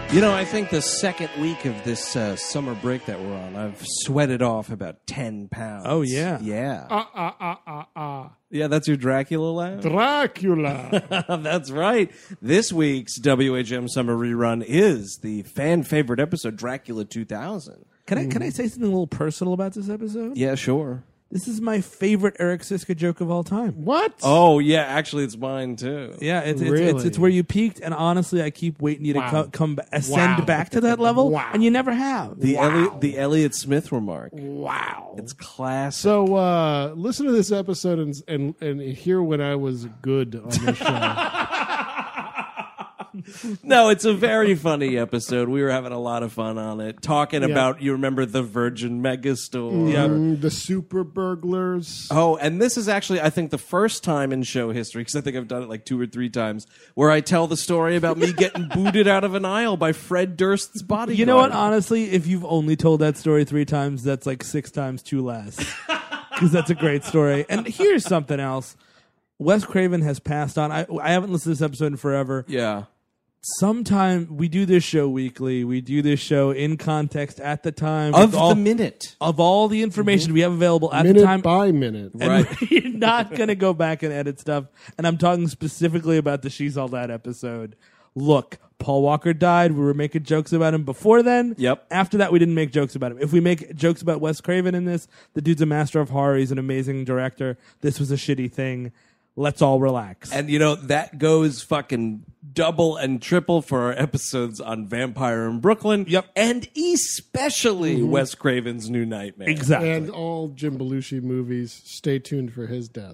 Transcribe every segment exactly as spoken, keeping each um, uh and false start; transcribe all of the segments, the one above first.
You know, I think the second week of this uh, summer break that we're on, I've sweated off about ten pounds. Oh, yeah. Yeah. Ah, ah, ah, ah, ah. Yeah, that's your Dracula laugh? Dracula. That's right. This week's W H M Summer Rerun is the fan-favorite episode, Dracula two thousand. Can I can I say something a little personal about this episode? Yeah, sure. This is my favorite Eric Siska joke of all time. What? Oh, yeah, actually, it's mine, too. Yeah, it's it's, Really? it's it's where you peaked, and honestly, I keep waiting you to Wow. co- come ba- ascend Wow. back to that level, Wow. and you never have. The, Wow. Elliot, the Elliot Smith remark. Wow. It's classic. So uh, listen to this episode and, and and hear when I was good on this show. No, it's a very funny episode. We were having a lot of fun on it. Talking Yeah. about, you remember the Virgin Megastore. Mm, the super burglars. Oh, and this is actually, I think, the first time in show history, because I think I've done it like two or three times, where I tell the story about me getting booted out of an aisle by Fred Durst's bodyguard. You know what? Honestly, if you've only told that story three times, that's like six times too less. Because that's a great story. And here's something else. Wes Craven has passed on. I, I haven't listened to this episode in forever. Yeah. Sometime we do this show weekly. We do this show in context at the time Of with all, the minute. of all the information we have available at minute the time. by minute. And Right. we're not going to go back and edit stuff. And I'm talking specifically about the She's All That episode. Look, Paul Walker died. We were making jokes about him before then. Yep. After that, we didn't make jokes about him. If we make jokes about Wes Craven in this, the dude's a master of horror. He's an amazing director. This was a shitty thing. Let's all relax. And, you know, that goes fucking double and triple for our episodes on Vampire in Brooklyn. Yep. And especially Wes Craven's New Nightmare. Exactly. And all Jim Belushi movies. Stay tuned for his death.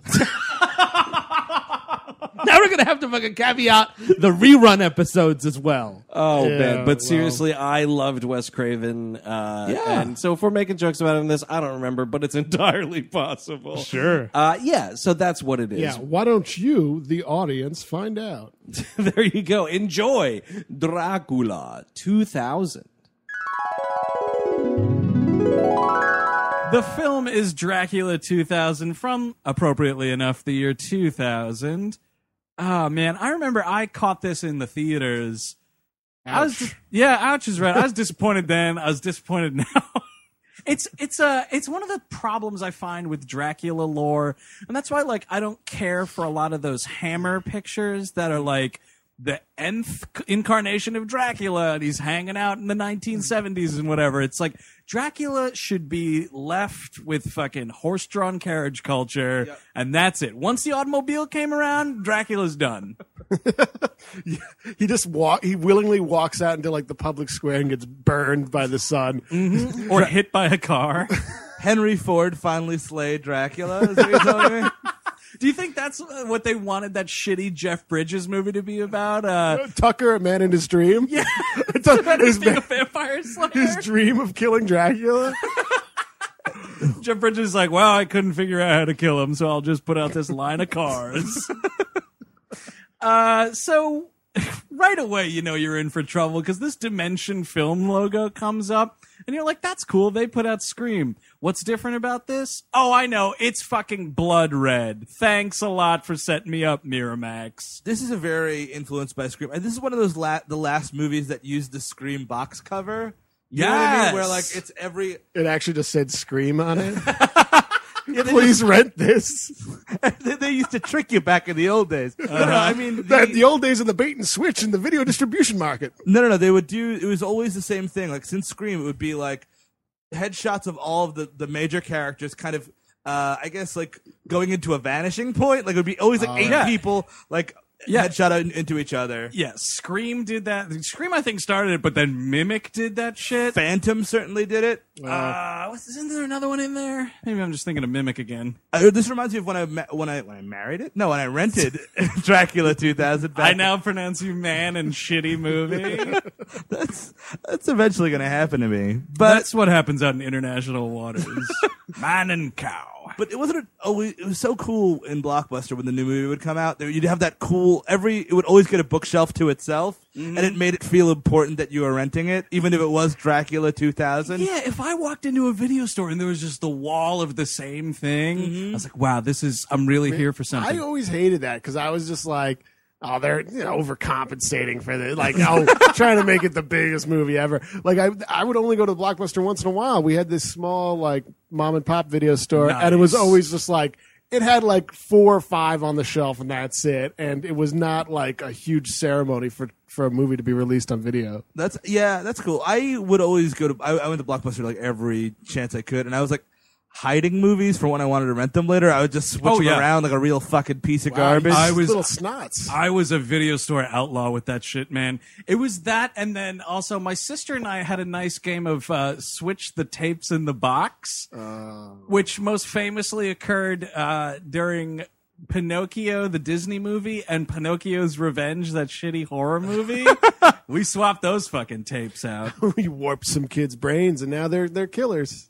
Now we're going to have to fucking caveat the rerun episodes as well. Oh, Yeah, man. But well. seriously, I loved Wes Craven. Uh, Yeah. And so if we're making jokes about him in this, I don't remember, but it's entirely possible. Sure. Uh, yeah, so that's what it is. Yeah, why don't you, the audience, find out? There you go. Enjoy Dracula two thousand. The film is Dracula two thousand from, appropriately enough, the year two thousand. Oh, man, I remember I caught this in the theaters. I was, Ouch. yeah, ouch is right. I was disappointed then. I was disappointed now. It's it's uh it's one of the problems I find with Dracula lore, and that's why like I don't care for a lot of those Hammer pictures that are like the nth incarnation of Dracula, and he's hanging out in the nineteen seventies and whatever. It's like Dracula should be left with fucking horse-drawn carriage culture, Yep. and that's it. Once the automobile came around, Dracula's done. He just walk. He willingly walks out into like the public square and gets burned by the sun. Or hit by a car. Henry Ford finally slayed Dracula, is what you're telling me? Do you think that's uh, what they wanted that shitty Jeff Bridges movie to be about? Uh, Tucker, a man in his dream. yeah, It's a- his, being ma- a vampire slayer. his dream of killing Dracula. Jeff Bridges is like, well, I couldn't figure out how to kill him, so I'll just put out this line of cars. uh, so right away, you know you're in for trouble because this Dimension Film logo comes up, and you're like, that's cool. They put out Scream. What's different about this? Oh, I know. It's fucking blood red. Thanks a lot for setting me up, Miramax. This is a very influenced by Scream. And this is one of those la- the last movies that used the Scream box cover. You know what I mean? Yes. Where like it's every It actually just said "Scream" on it. yeah, they, Please rent this. they, they used to trick you back in the old days. No, no, I mean The, the old days of the bait and switch in the video distribution market. No, no, no. They would do. It was always the same thing. Like since Scream, it would be like headshots of all of the, the major characters, kind of. Uh, I guess like going into a vanishing point. Like it would be always like eight yeah. people, like Yeah. headshot out in- into each other. Yeah, Scream did that. Scream, I think, started it, but then Mimic did that shit. Phantom certainly did it. Uh, what's, isn't there another one in there? Maybe I'm just thinking of Mimic again. Uh, this reminds me of when I ma- when I when I married it. No, when I rented Dracula two thousand. Back I now pronounce you man and shitty movie. that's that's eventually going to happen to me. But That's what happens out in international waters. Man and cow. But it wasn't always. It was so cool in Blockbuster when the new movie would come out. There, you'd have that cool. Every it would always get a bookshelf to itself, and it made it feel important that you were renting it, even if it was Dracula two thousand. Yeah, if I walked into a video store and there was just the wall of the same thing, I was like, wow, this is, I'm really here for I something. always hated that because I was just like, oh, they're you know, overcompensating for this. Like, oh, trying to make it the biggest movie ever. Like, I I would only go to Blockbuster once in a while. We had this small, like, mom and pop video store, Nice. and it was always just like, it had like four or five on the shelf, and that's it. And it was not like a huge ceremony for, for a movie to be released on video. That's yeah, that's cool. I would always go to. I, I went to Blockbuster like every chance I could, and I was like hiding movies for when I wanted to rent them later. I would just switch Oh, them yeah. around like a real fucking piece of Wow, garbage. you I was- little snots. I was a video store outlaw with that shit, man. It was that, and then also my sister and I had a nice game of uh, switch the tapes in the box, which most famously occurred uh, during Pinocchio, the Disney movie, and Pinocchio's Revenge, that shitty horror movie. We swapped those fucking tapes out. We warped some kids' brains, and now they're they're killers.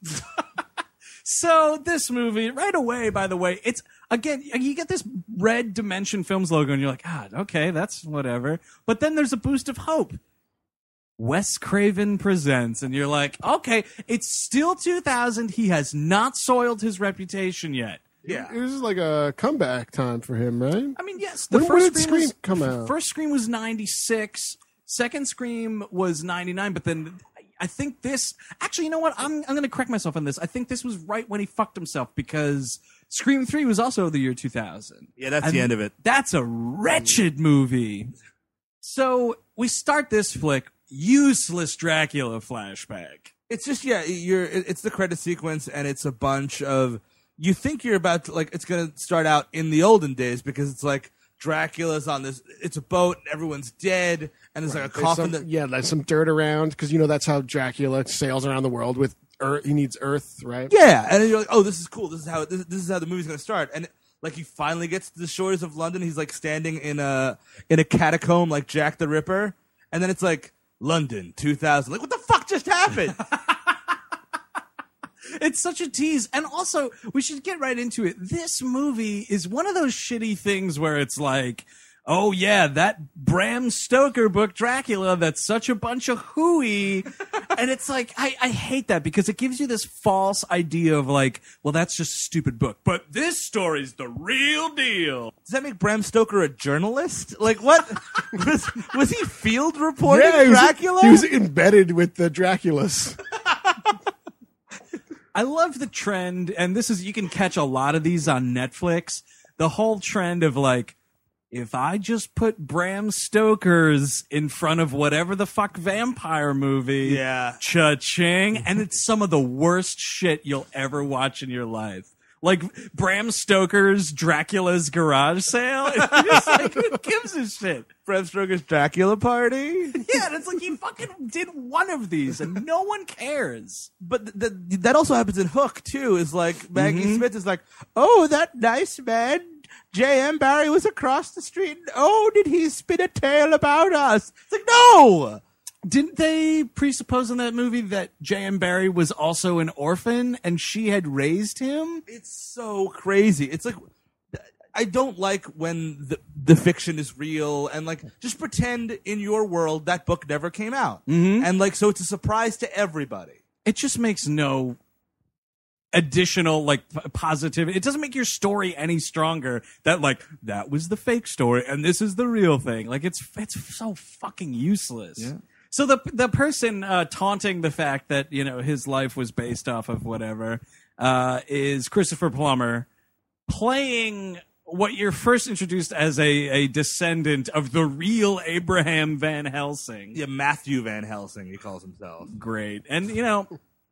So this movie, right away, by the way, it's, again, you get this Red Dimension Films logo, and you're like, ah, okay, that's whatever. But then there's a boost of hope. Wes Craven presents, and you're like, okay, it's still two thousand. He has not soiled his reputation yet. yeah, It was like a comeback time for him, right? I mean, yes, the When- first when did Scream, Scream was, come f- out? First Scream was ninety-six. Second Scream was ninety-nine, but then I think this, actually, you know what? I'm, I'm going to correct myself on this. I think this was right when he fucked himself, because Scream three was also the year two thousand. yeah, that's And the end of it. That's a wretched movie. So we start this flick, useless Dracula flashback. It's just yeah, you're. it- It's the credit sequence, and it's a bunch of. You think you're about to like it's gonna start out in the olden days because it's like Dracula's on this. It's a boat, and everyone's dead, and there's like a There's coffin. some- that, yeah, there's some dirt around because you know that's how Dracula sails around the world with earth. He needs earth, right? Yeah, and then you're like, oh, this is cool. This is how this, this is how the movie's gonna start. And like he finally gets to the shores of London. He's like standing in a in a catacomb like Jack the Ripper, and then it's like London two thousand. Like what the fuck just happened? It's such a tease. And also, we should get right into it. This movie is one of those shitty things where it's like, oh yeah, that Bram Stoker book, Dracula, that's such a bunch of hooey. And it's like, I, I hate that because it gives you this false idea of like, well, that's just a stupid book. But this story's the real deal. Does that make Bram Stoker a journalist? Like what was was he field reporting he was, Dracula? he was embedded with the Draculas. I love the trend, and this is, you can catch a lot of these on Netflix. The whole trend of like, if I just put Bram Stoker's in front of whatever the fuck vampire movie, Yeah. cha-ching, and it's some of the worst shit you'll ever watch in your life. Like Bram Stoker's Dracula's Garage Sale. It's just like, who gives a shit? Bram Stoker's Dracula party. Yeah, and it's like he fucking did one of these, and no one cares. But th- th- that also happens in Hook too. Is like Maggie Smith is like, oh, that nice man J M Barrie was across the street. And, oh, did he spin a tale about us? It's like no. Didn't they presuppose in that movie that J M Barrie was also an orphan and she had raised him? It's so crazy. It's like I don't like when the the fiction is real and like just pretend in your world that book never came out mm-hmm. and like so it's a surprise to everybody. It just makes no additional like p- positivity. It doesn't make your story any stronger that like that was the fake story and this is the real thing. Like it's it's so fucking useless. Yeah. So the the person uh, taunting the fact that you know his life was based off of whatever uh, is Christopher Plummer playing what you're first introduced as a, a descendant of the real Abraham Van Helsing. Yeah, Matthew Van Helsing, he calls himself. Great. And, you know,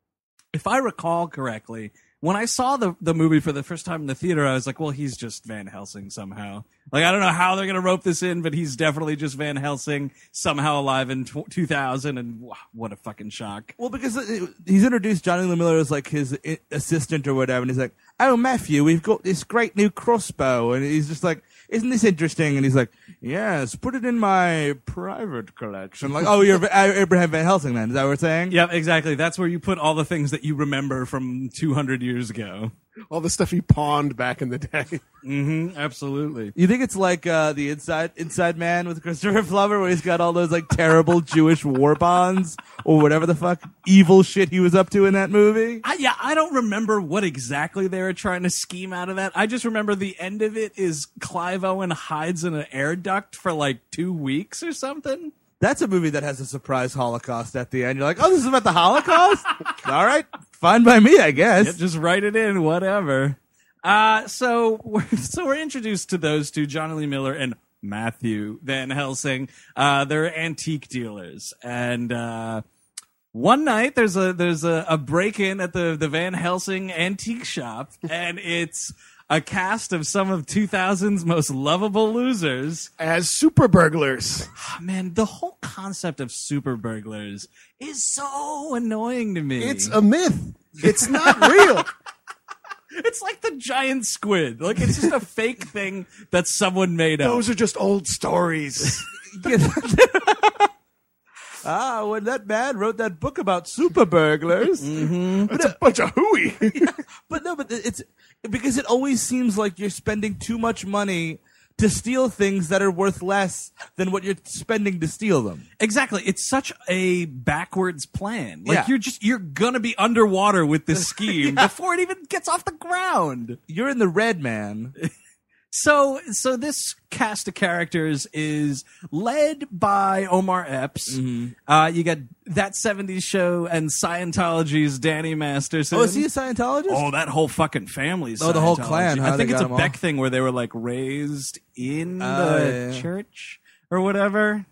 if I recall correctly, when I saw the, the movie for the first time in the theater, I was like, well, he's just Van Helsing somehow. Like, I don't know how they're going to rope this in, but he's definitely just Van Helsing, somehow alive in tw- two thousand, and wow, what a fucking shock. Well, because it, he's introduced Johnny Lee Miller as like his I- assistant or whatever, and he's like, "Oh, Matthew, we've got this great new crossbow," and he's just like, "Isn't this interesting?" And he's like, "Yes, put it in my private collection." Like, oh, you're Abraham Van Helsing, then? Is that what we're saying? Yeah, exactly. That's where you put all the things that you remember from two hundred years ago. All the stuff he pawned back in the day. Mm-hmm, absolutely. You think it's like uh, the Inside Inside Man with Christopher Plummer, where he's got all those like terrible Jewish war bonds or whatever the fuck evil shit he was up to in that movie? I, yeah, I don't remember what exactly they were trying to scheme out of that. I just remember the end of it is Clive Owen hides in an air duct for like two weeks or something. That's a movie that has a surprise Holocaust at the end. You're like, oh, this is about the Holocaust? All right, fine by me, I guess. Yeah, just write it in, whatever. Uh, so we're, so we're introduced to those two, Johnny Lee Miller and Matthew Van Helsing. Uh, they're antique dealers, and uh, one night there's a there's a, a break-in at the the Van Helsing antique shop, and it's a cast of some of two thousand's most lovable losers. As super burglars. Man, the whole concept of super burglars is so annoying to me. It's a myth. It's not real. It's like the giant squid. Like, it's just a fake thing that someone made up. Those are just old stories. Ah, when that man wrote that book about super burglars. It's a bunch of hooey. But no, but it's because it always seems like you're spending too much money to steal things that are worth less than what you're spending to steal them. Exactly. It's such a backwards plan. Like, Yeah. you're just, you're gonna be underwater with this scheme before it even gets off the ground. You're in the red, man. So, so this cast of characters is led by Omar Epps. Uh, you got That seventies Show and Scientology's Danny Masterson. Oh, is he a Scientologist? Oh, that whole fucking family's Oh, the whole Scientology. clan, huh? I think They it's got a 'em Beck all. thing where they were like raised in Oh, the yeah, yeah. church or whatever.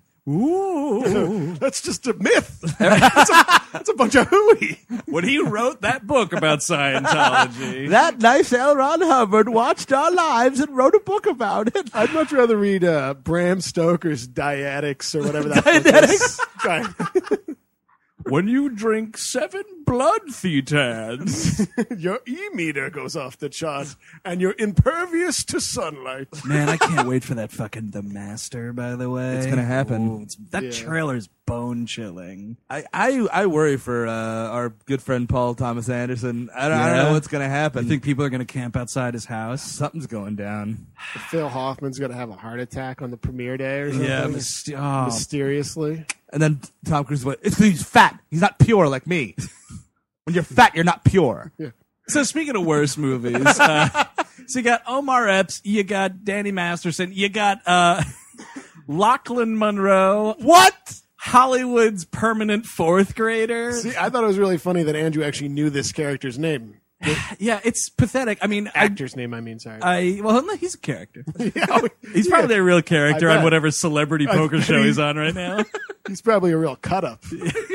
Ooh. That's just a myth. That's a, that's a bunch of hooey. When he wrote that book about Scientology. That nice L. Ron Hubbard watched our lives and wrote a book about it. I'd much rather read uh, Bram Stoker's Dietics or whatever that book is. Di- When you drink seven blood thetads. Your E-meter goes off the chart, and you're impervious to sunlight. Man, I can't wait for that fucking The Master, by the way. It's gonna happen. Ooh, it's- that Yeah. trailer's bone chilling. I, I, I worry for uh, our good friend Paul Thomas Anderson. I don't, I don't Yeah? know what's going to happen. I think people are going to camp outside his house. something's going down. Phil Hoffman's going to have a heart attack on the premiere day or something. Yeah, myst- oh. Mysteriously. And then Tom Cruise went, it's 'cause he's fat. He's not pure like me. When you're fat, you're not pure. So speaking of worse movies, uh, so you got Omar Epps, you got Danny Masterson, you got uh, Lachlan Monroe, What? Hollywood's permanent fourth grader. See, I thought it was really funny that Andrew actually knew this character's name. Yeah, it's pathetic. I mean, I, Actor's name, I mean, sorry. I well, no, he's a character. Yeah, He's probably a real character I on bet. whatever celebrity poker bet show he- he's on right now. he's probably a real cut-up.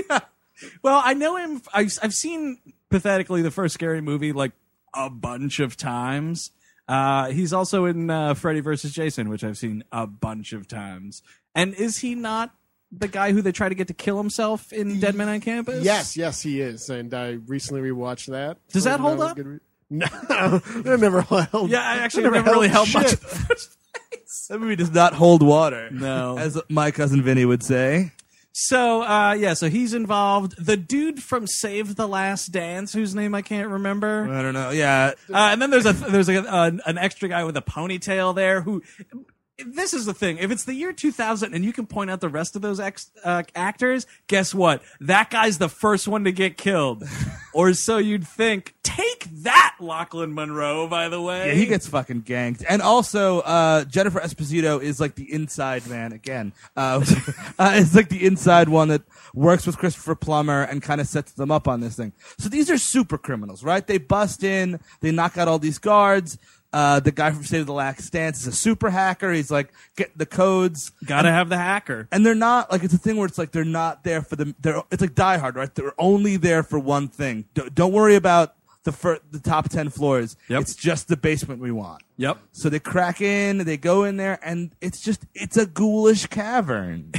Well, I know him. I've, I've seen pathetically the first Scary Movie like a bunch of times. Uh, he's also in uh, Freddy versus Jason, which I've seen a bunch of times. And is he not the guy who they try to get to kill himself in Dead Men on Campus? Yes, yes, he is. And I recently rewatched that. Does that So hold was up? good re- No, that never held. Yeah, I actually that never, really held shit. much. in the first place. That movie does not hold water. No. As my cousin Vinny would say. So, uh, yeah, so he's involved. The dude from Save the Last Dance, whose name I can't remember. I don't know. Yeah. Uh, and then there's a there's a, a an extra guy with a ponytail there who. This is the thing. If it's the year two thousand and you can point out the rest of those ex, uh, actors, guess what? That guy's the first one to get killed. Or so you'd think. Take that, Lachlan Monroe, by the way. Yeah, he gets fucking ganked. And also, uh, Jennifer Esposito is like the inside man again. Uh, uh, it's like the inside one that works with Christopher Plummer and kind of sets them up on this thing. So these are super criminals, right? They bust in, they knock out all these guards. Uh, the guy from State of the Last Dance is a super hacker. He's like, get the codes. Gotta have the hacker. And they're not like it's a thing where it's like they're not there for the. They're it's like Die Hard, right? They're only there for one thing. Don't, don't worry about the fir- the top ten floors. Yep. It's just the basement we want. Yep. So they crack in, they go in there, and it's just it's a ghoulish cavern.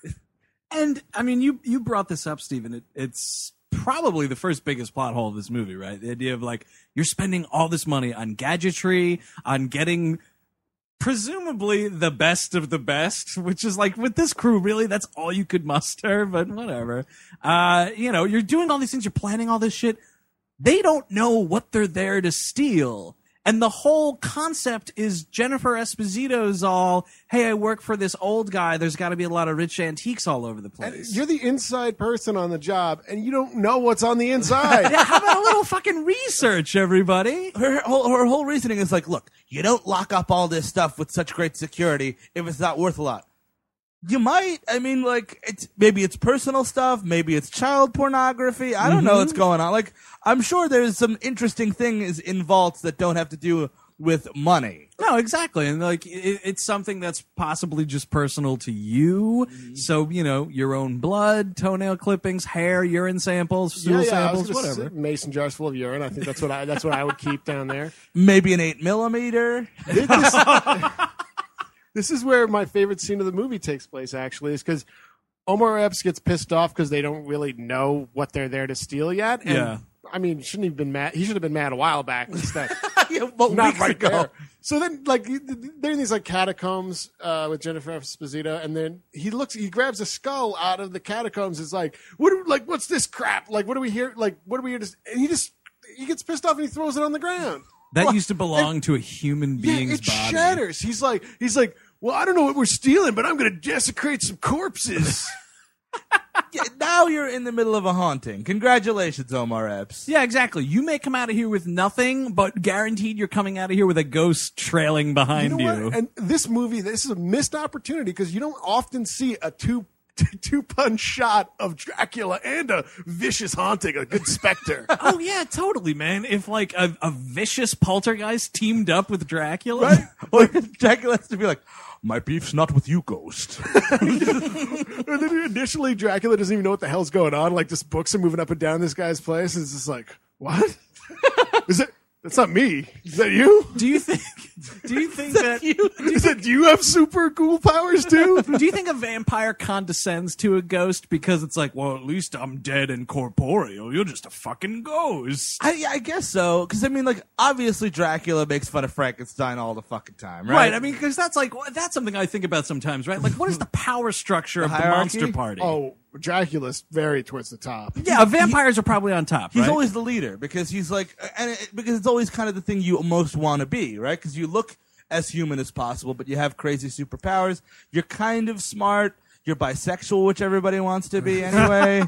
And I mean, you you brought this up, Stephen. It, it's probably the first biggest plot hole of this movie, right? The idea of like you're spending all this money on gadgetry, on getting presumably the best of the best, which is like with this crew, really, that's all you could muster. But whatever. Uh, you know, you're doing all these things, you're planning all this shit. they don't know what they're there to steal. And the whole concept is Jennifer Esposito's all, hey, I work for this old guy. There's got to be a lot of rich antiques all over the place. You're the inside person on the job, and you don't know what's on the inside. Yeah, how about a little fucking research, everybody? Her whole, her whole reasoning is like, look, you don't lock up all this stuff with such great security if it's not worth a lot. You might. I mean, like, it's maybe it's personal stuff. Maybe it's child pornography. I don't mm-hmm. know what's going on. Like, I'm sure there's some interesting things in vaults that don't have to do with money. No, exactly. And, like, it, it's something that's possibly just personal to you. Mm-hmm. So, you know, your own blood, toenail clippings, hair, urine samples, stool yeah, yeah, samples, I was whatever. Mason jars full of urine. I think that's what I that's what I would keep down there. Maybe an eight millimeter. This, this is where my favorite scene of the movie takes place, actually, is because Omar Epps gets pissed off because they don't really know what they're there to steal yet. And, yeah. I mean, shouldn't he have been mad? He should have been mad a while back instead. yeah, but Not weeks right ago. there. So then, like, they're in these like catacombs uh, with Jennifer Esposito, and then he looks, he grabs a skull out of the catacombs. Is like, what? Are, like, what's this crap? Like, what do we hear? Like, what are we here to? And he just he gets pissed off and he throws it on the ground. That Well, used to belong and- to a human being's yeah, it body. shatters. He's like, he's like, well, I don't know what we're stealing, but I'm going to desecrate some corpses. Yeah, now you're in the middle of a haunting. Congratulations, Omar Epps. Yeah, exactly. You may come out of here with nothing, but guaranteed you're coming out of here with a ghost trailing behind You you. know what? And this movie, this is a missed opportunity because you don't often see a two two punch shot of Dracula and a vicious haunting, a good specter. Oh yeah, totally, man. If like a, a vicious poltergeist teamed up with Dracula, Right? Or Dracula has to be like, my beef's not with you, ghost. And then initially, Dracula doesn't even know what the hell's going on. Like, just books are moving up and down this guy's place. And it's just like, what? Is it? That's not me. Is that you? do you think? Do you think that? Is it? Do you have super cool powers too? Do you think a vampire condescends to a ghost because it's like, well, at least I'm dead and corporeal. You're just a fucking ghost. I, yeah, I guess so. Because, I mean, like, obviously Dracula makes fun of Frankenstein all the fucking time, right? Right. I mean, because that's like that's something I think about sometimes, right? Like, what is the power structure of the hierarchy? monster party? Oh, Dracula's very towards the top. yeah, vampires are probably on top. He's right? always the leader because he's like, and it, because it's always kind of the thing you most want to be, right? Because you look as human as possible, but you have crazy superpowers. You're kind of smart. You're bisexual, which everybody wants to be anyway.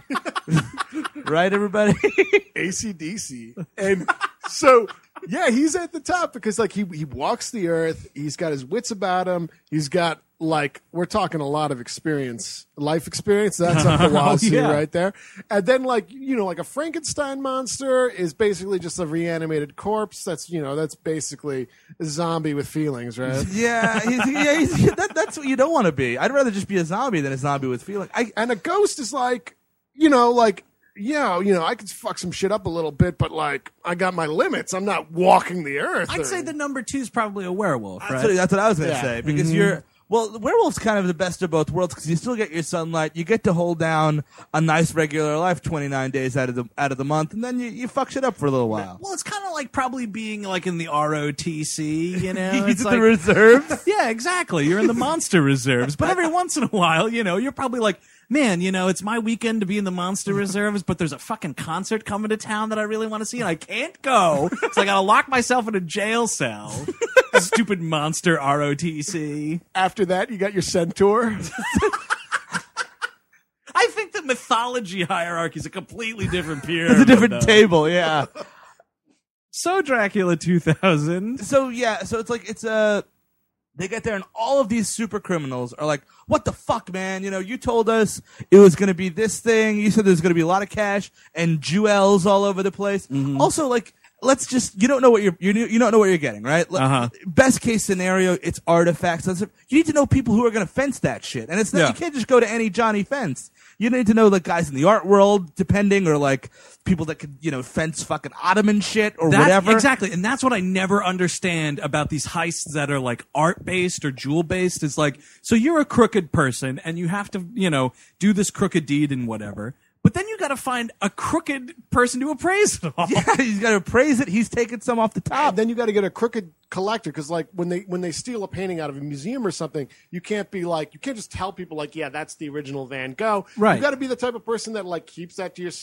Right, everybody? A C D C. And so, yeah, he's at the top because, like, he, he walks the earth. He's got his wits about him. He's got, like, we're talking a lot of experience, life experience. That's up the wazoo yeah. right there. And then, like, you know, like a Frankenstein monster is basically just a reanimated corpse. That's, you know, that's basically a zombie with feelings, right? Yeah, he's, yeah he's, that, that's what you don't want to be. I'd rather just be a zombie than a zombie with feeling. I, And a ghost is like, you know, like, yeah, you know, I could fuck some shit up a little bit, but, like, I got my limits. I'm not walking the earth. I'd or- say the number two is probably a werewolf, That's, right? what, that's what I was going to Yeah. say because you're well, the werewolf's kind of the best of both worlds because you still get your sunlight, you get to hold down a nice regular life twenty-nine days out of the out of the month, and then you, you fuck shit up for a little while. Well, it's kind of like probably being like in the R O T C, you know? He's It's in like, the reserves. yeah, exactly. You're in the monster reserves, but every once in a while, you know, you're probably like, man, you know, it's my weekend to be in the monster reserves, but there's a fucking concert coming to town that I really want to see, and I can't go, so I gotta lock myself in a jail cell. Stupid monster R O T C. After that, you got your centaur. I think the mythology hierarchy is a completely different pyramid. It's a different though. table, yeah. So Dracula two thousand. So yeah, so it's like it's a. They get there and all of these super criminals are like, "What the fuck, man? You know, you told us it was going to be this thing. You said there's going to be a lot of cash and jewels all over the place. Also, like." Let's just, you don't know what you're, you you don't know what you're getting, right? Let- Uh-huh. Best case scenario, it's artifacts. You need to know people who are going to fence that shit. And it's not, Yeah. you can't just go to any Johnny Fence. You need to know like guys in the art world, depending, or like people that could, you know, fence fucking Ottoman shit or That- whatever. Exactly. And that's what I never understand about these heists that are like art based or jewel based is like, so you're a crooked person and you have to, you know, do this crooked deed and whatever. But then you got to find a crooked person to appraise it all. Yeah, he's got to appraise it. He's taking some off the top. And then you got to get a crooked collector because, like, when they when they steal a painting out of a museum or something, you can't be like, you can't just tell people like, yeah, that's the original Van Gogh. Right. You got to be the type of person that like keeps that to yourself,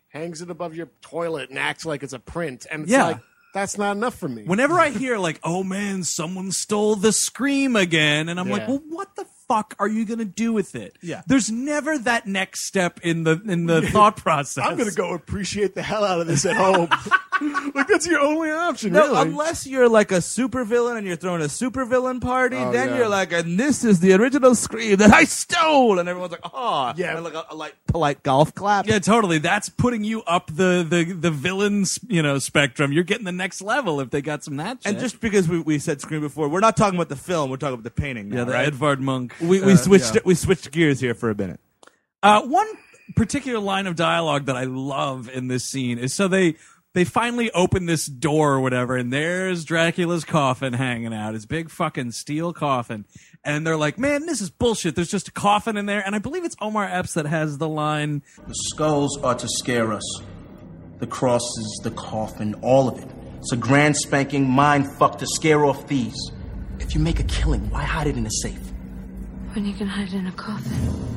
hangs it above your toilet and acts like it's a print, and it's Yeah. like that's not enough for me. Whenever I hear like, "Oh man, someone stole the Scream again," and I'm like, Yeah. "Well, what the fuck are you gonna do with it?" Yeah. There's never that next step in the in the thought process. I'm gonna go appreciate the hell out of this at home. Like that's your only option, No, really. unless you're like a supervillain and you're throwing a supervillain party, Oh, then yeah. you're like, and this is the original Scream that I stole, and everyone's like, oh, Yeah. and like a, a like polite golf clap. Yeah, totally. That's putting you up the the the villains, you know, spectrum. You're getting the next level if they got some that shit. And just because we, we said Scream before, we're not talking about the film. We're talking about the painting. Now, yeah, the right? Edvard Munch. we we uh, switched yeah. we switched gears here for a minute. Uh, one particular line of dialogue that I love in this scene is so they they finally open this door or whatever, and there's Dracula's coffin hanging out, his big fucking steel coffin, and they're like, "Man, this is bullshit. There's just a coffin in there." And I believe it's Omar Epps that has the line, The skulls are to scare us. The crosses, the coffin, all of it. It's a grand spanking mind fuck to scare off thieves. If you make a killing, why hide it in a safe? When you can hide it in a coffin.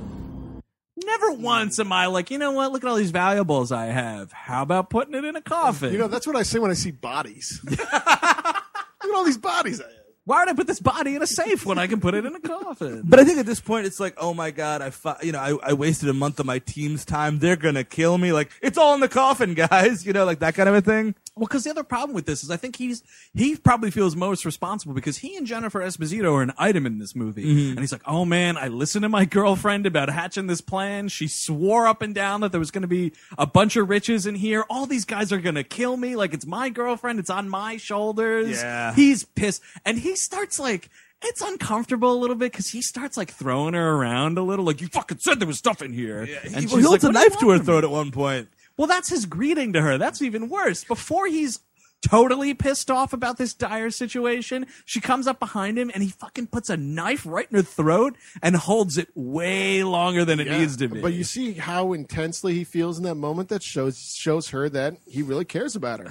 "Never once am I like, you know what? Look at all these valuables I have. How about putting it in a coffin?" You know, that's what I say when I see bodies. Look at all these bodies I have. Why would I put this body in a safe when I can put it in a coffin? But I think at this point it's like, oh my god, I fu- you know I, I wasted a month of my team's time. They're gonna kill me. Like it's all in the coffin, guys. You know, like that kind of a thing. Well, because the other problem with this is I think he's he probably feels most responsible because he and Jennifer Esposito are an item in this movie. Mm-hmm. And he's like, "Oh man, I listened to my girlfriend about hatching this plan. She swore up and down that there was going to be a bunch of riches in here. All these guys are going to kill me. Like it's my girlfriend. It's on my shoulders." Yeah. He's pissed. And he starts like, it's uncomfortable a little bit because he starts like throwing her around a little. Like, "You fucking said there was stuff in here." He, And well, she's he holds like, a "What do you knife to want her from throat me?" at one point. Well, that's his greeting to her. That's even worse. Before he's totally pissed off about this dire situation, she comes up behind him and he fucking puts a knife right in her throat and holds it way longer than it Yeah. needs to be. But you see how intensely he feels in that moment. That shows shows her that he really cares about her.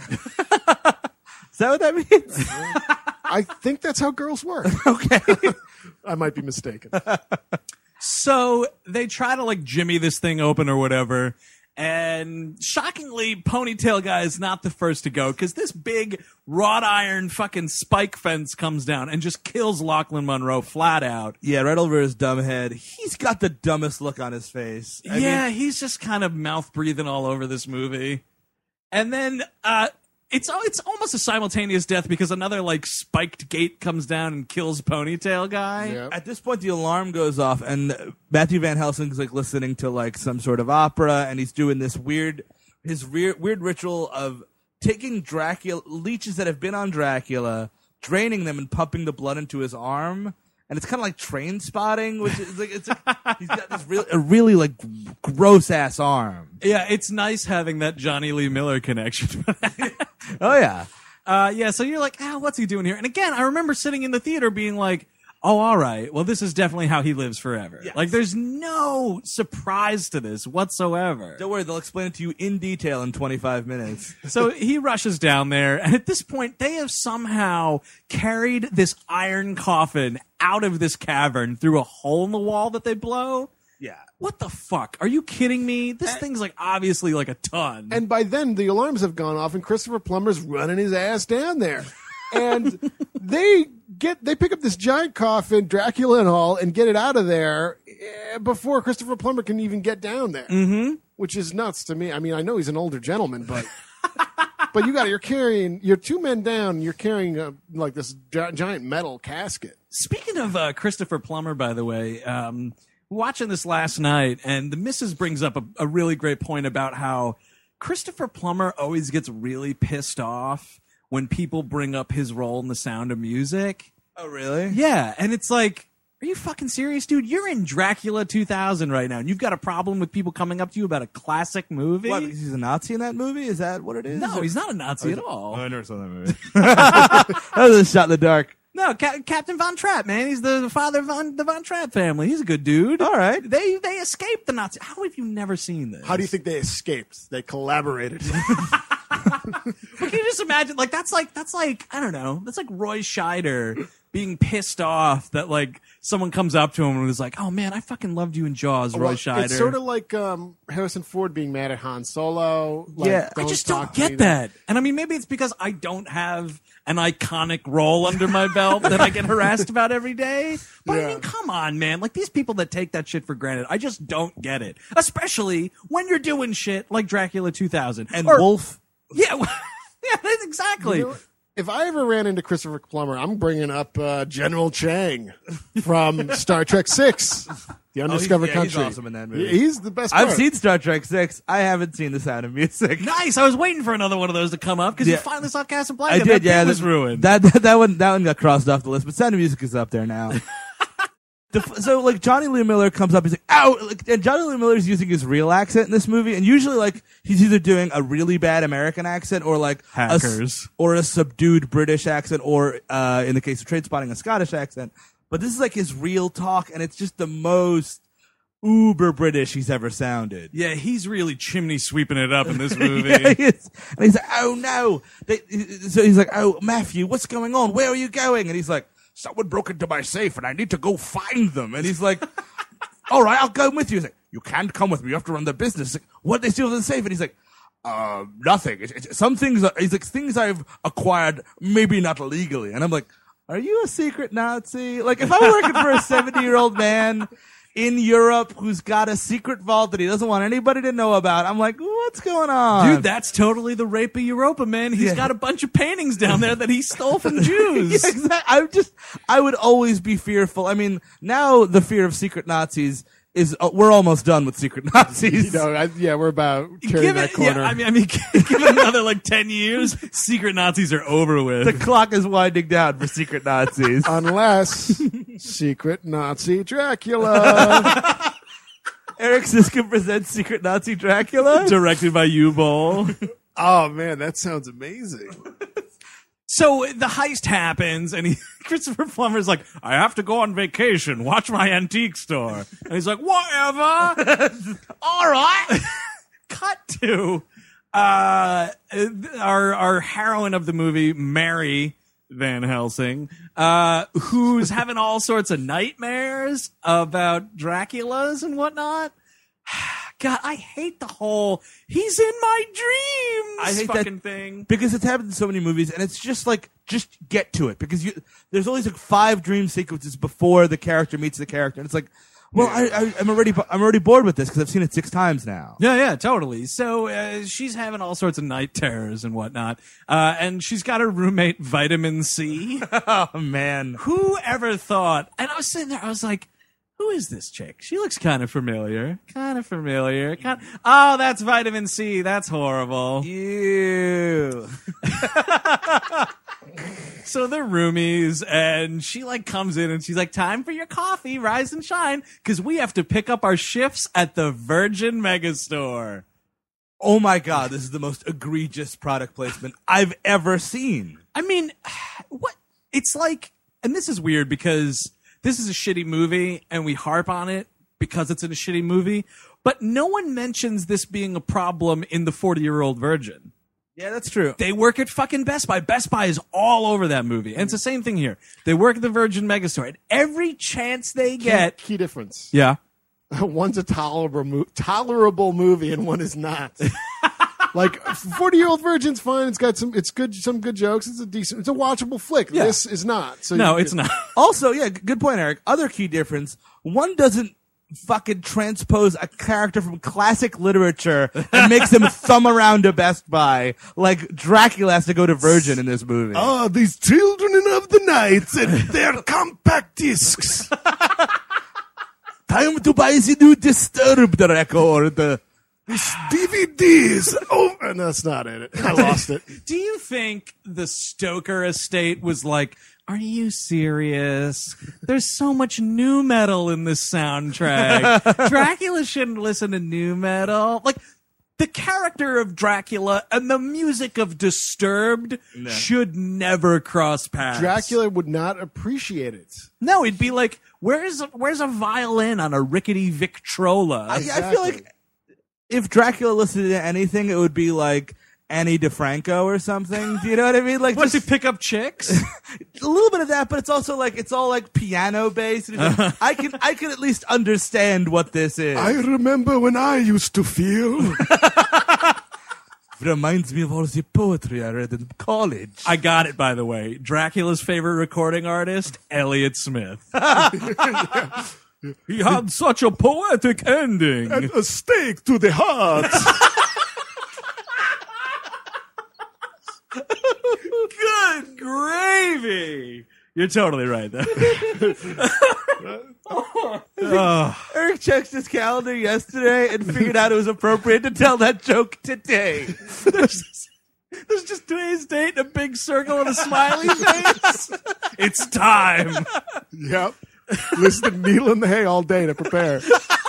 Is that what that means? I think that's how girls work. Okay. I might be mistaken. So they try to like jimmy this thing open or whatever. And shockingly, Ponytail Guy is not the first to go because this big wrought iron fucking spike fence comes down and just kills Lachlan Monroe flat out. Yeah, right over his dumb head. He's got the dumbest look on his face. I yeah, mean, he's just kind of mouth breathing all over this movie. And then uh it's it's almost a simultaneous death because another like spiked gate comes down and kills Ponytail Guy. Yeah. at this point, the alarm goes off, and Matthew Van Helsing's like listening to like some sort of opera, and he's doing this weird, his weird, weird ritual of taking Dracula leeches that have been on Dracula, draining them, and pumping the blood into his arm. And it's kind of like Train Spotting, which is like it's like, he's got this real, a really like gross ass arm. Yeah, it's nice having that Johnny Lee Miller connection. Oh yeah. uh yeah, so you're like, ah, what's he doing here? And again, I remember sitting in the theater being like, oh, all right. Well, this is definitely how he lives forever. Yes. Like, there's no surprise to this whatsoever. Don't worry, they'll explain it to you in detail in twenty-five minutes. So he rushes down there, and at this point, they have somehow carried this iron coffin out of this cavern through a hole in the wall that they blow. Yeah. What the fuck? Are you kidding me? This thing's like obviously like a ton. And by then, the alarms have gone off, and Christopher Plummer's running his ass down there. And they get they pick up this giant coffin, Dracula and all, and get it out of there eh, before Christopher Plummer can even get down there. Mm-hmm. Which is nuts to me. I mean, I know he's an older gentleman, but but you got you're carrying you're two men down. You're carrying a, like this gi- giant metal casket. Speaking of uh, Christopher Plummer, by the way, um, watching this last night, and the missus brings up a, a really great point about how Christopher Plummer always gets really pissed off when people bring up his role in The Sound of Music. Oh, really? Yeah, and it's like, are you fucking serious, dude? You're in Dracula two thousand right now, and you've got a problem with people coming up to you about a classic movie? What, because he's a Nazi in that movie? Is that what it is? No, Or- he's not a Nazi at all. Oh, I never saw that movie. That was a shot in the dark. No, Ca- Captain Von Trapp, man. He's the father of Von, the Von Trapp family. He's a good dude. All right. They they escaped the Nazi. How have you never seen this? How do you think they escaped? They collaborated. Can you just imagine? Like that's like that's like I don't know. That's like Roy Scheider being pissed off that like someone comes up to him and was like, "Oh man, I fucking loved you in Jaws, Roy Well, Scheider." it's sort of like um, Harrison Ford being mad at Han Solo. Like, Yeah. I just talk don't to me get that. And I mean, maybe it's because I don't have an iconic role under my belt that I get harassed about every day. But I Yeah. mean, come on, man. Like these people that take that shit for granted, I just don't get it. Especially when you're doing shit like Dracula two thousand. And Or- Wolf. Yeah, yeah, that's exactly. You know, if I ever ran into Christopher Plummer, I'm bringing up uh, General Chang from Star Trek Six, The Undiscovered yeah, he's Country. awesome in that movie. He's the best. I've part. seen Star Trek Six. I haven't seen The Sound of Music. Nice. I was waiting for another one of those to come up because Yeah. you finally saw Casablanca. I did, that yeah. bit was that, ruined. That, that that one that one got crossed off the list, but Sound of Music is up there now. The f- so like Johnny Lee Miller comes up, he's like, "Ow!" Like, and Johnny Lee Miller's using his real accent in this movie, and usually like he's either doing a really bad American accent or like a s- Hackers. or a subdued British accent, or uh, in the case of Trainspotting, a Scottish accent. But this is like his real talk, and it's just the most uber British he's ever sounded. Yeah, he's really chimney sweeping it up in this movie. Yeah, he is. And he's like, "Oh no!" They, so he's like, "Oh Matthew, what's going on? Where are you going?" And he's like, "Someone broke into my safe, and I need to go find them." And he's like, "All right, I'll go with you." He's like, "You can't come with me. You have to run the business." Like, what did they steal from the safe? And he's like, "Uh, nothing. It's, it's, some things." Are, he's like, "Things I've acquired, maybe not legally." And I'm like, "Are you a secret Nazi?" Like, if I'm working for a seventy-year-old man in Europe who's got a secret vault that he doesn't want anybody to know about, I'm like, what's going on? Dude, that's totally the rape of Europa, man. He's Yeah. got a bunch of paintings down there that he stole from Jews. Yeah, exactly. I just, I would always be fearful. I mean, now the fear of secret Nazis is, uh, we're almost done with secret Nazis. You know, I, yeah, we're about turning Give that it, corner. yeah, I mean, I mean, give it another like ten years, secret Nazis are over with. The clock is winding down for secret Nazis. Unless secret Nazi Dracula. Eric Siska presents Secret Nazi Dracula. Directed by U-Ball. Oh man, that sounds amazing. So the heist happens, and he, Christopher Plummer's like, "I have to go on vacation. Watch my antique store." And he's like, "Whatever." All right. Cut to uh, our our heroine of the movie, Mary Van Helsing, uh, who's having all sorts of nightmares about Draculas and whatnot. God, I hate the whole "he's in my dreams" I hate that- fucking thing. Because it's happened in so many movies, and it's just like, just get to it. Because you, there's always like five dream sequences before the character meets the character, and it's like, well, I, I, I'm already, I'm already bored with this because I've seen it six times now. Yeah, yeah, totally. So uh, she's having all sorts of night terrors and whatnot, uh, and she's got her roommate Vitamin C. Oh man, Who ever thought? And I was sitting there, I was like, "Who is this chick? She looks kind of familiar. Kind of familiar. Kind oh, that's Vitamin C. That's horrible." ew. So they're roomies, and she like comes in and she's like, "Time for your coffee, rise and shine, because we have to pick up our shifts at the Virgin Megastore." Oh my god, this is the most egregious product placement I've ever seen. I mean, what? It's like, and this is weird because this is a shitty movie, and we harp on it because it's in a shitty movie, but no one mentions this being a problem in The forty-Year-Old Virgin. Yeah, that's true. They work at fucking Best Buy. Best Buy is all over that movie. And it's the same thing here. They work at the Virgin Megastore. At every chance they get. Key difference. Yeah. One's a tolerable, mo- tolerable movie, and one is not. Like forty-year-old Virgin's fine. It's got some. It's good. Some good jokes. It's a decent. It's a watchable flick. Yeah. This is not. So No, you- it's not. Also, yeah, g- good point, Eric. Other key difference: one doesn't fucking transpose a character from classic literature and makes him thumb around to Best Buy like Dracula has to go to Virgin in this movie. Oh, these children of the night and their compact discs. Time to buy the new Disturbed record. These D V Ds. Oh, and that's not it. I lost it. Do you think the Stoker estate was like, "Are you serious? There's so much new metal in this soundtrack. Dracula shouldn't listen to new metal." Like, the character of Dracula and the music of Disturbed should never cross paths. Dracula would not appreciate it. No, it'd be like, where's a, where's a violin on a rickety Victrola? I, I Exactly. feel like if Dracula listened to anything, it would be like Annie DeFranco or something. Do you know what I mean? Like, What's he just pick up chicks? a little bit of that, but it's also like it's all like piano based. And it's like, I can I can at least understand what this is. I remember when I used to feel. It reminds me of all the poetry I read in college. I got it, by the way. Dracula's favorite recording artist, Elliott Smith. He had such a poetic ending. And a stake to the heart. Good gravy. You're totally right, though. Eric checked his calendar yesterday and figured out it was appropriate to tell that joke today. There's just, there's just today's date and a big circle and a smiley face. It's time. Yep. Listen to Needle in the Hay all day to prepare.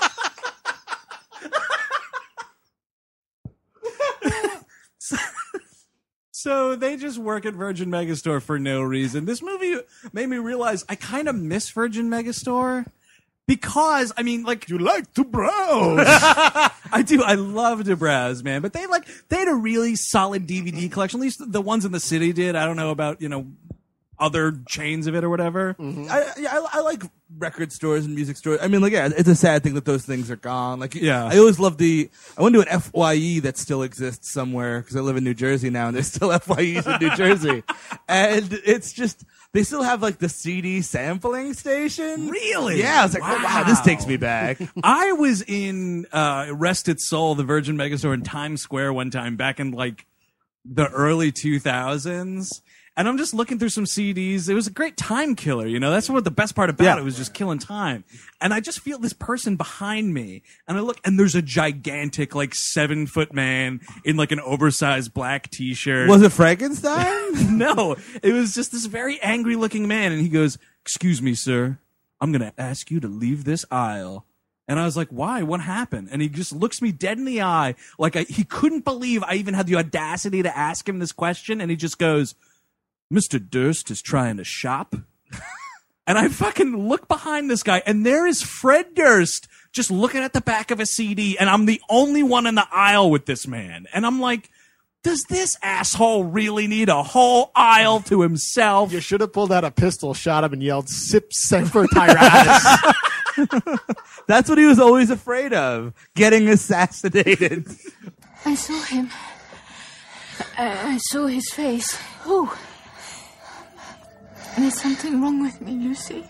So they just work at Virgin Megastore for no reason. This movie made me realize I kind of miss Virgin Megastore because, I mean, like, You like to browse. I do. I love to browse, man. But they like they had a really solid D V D collection. At least the ones in the city did. I don't know about, you know, other chains of it or whatever. I, yeah, I, I like record stores and music stores. I mean, like, yeah, it's a sad thing that those things are gone. Like, Yeah. I always love the. I went to an F Y E that still exists somewhere because I live in New Jersey now, and there's still F Y Es in New Jersey, and it's just they still have like the C D sampling station. Really? Yeah, I was like, oh, wow, this takes me back. I was in uh, Rested Soul, the Virgin Megastore in Times Square one time back in like the early two thousands. And I'm just looking through some C Ds. It was a great time killer, you know. That's what the best part about Yeah. it was, just killing time. And I just feel this person behind me, and I look, and there's a gigantic, like seven foot man in like an oversized black T-shirt. Was it Frankenstein? No, it was just this very angry looking man, and he goes, "Excuse me, sir, I'm gonna ask you to leave this aisle." And I was like, "Why? What happened?" And he just looks me dead in the eye, like I, he couldn't believe I even had the audacity to ask him this question, and he just goes, "Mister Durst is trying to shop." And I fucking look behind this guy, and there is Fred Durst just looking at the back of a C D, and I'm the only one in the aisle with this man. And I'm like, does this asshole really need a whole aisle to himself? You should have pulled out a pistol, shot him, and yelled, "Sip Semper Tyrannis." That's what he was always afraid of, getting assassinated. I saw him. I, I saw his face. Oh. There's something wrong with me, Lucy.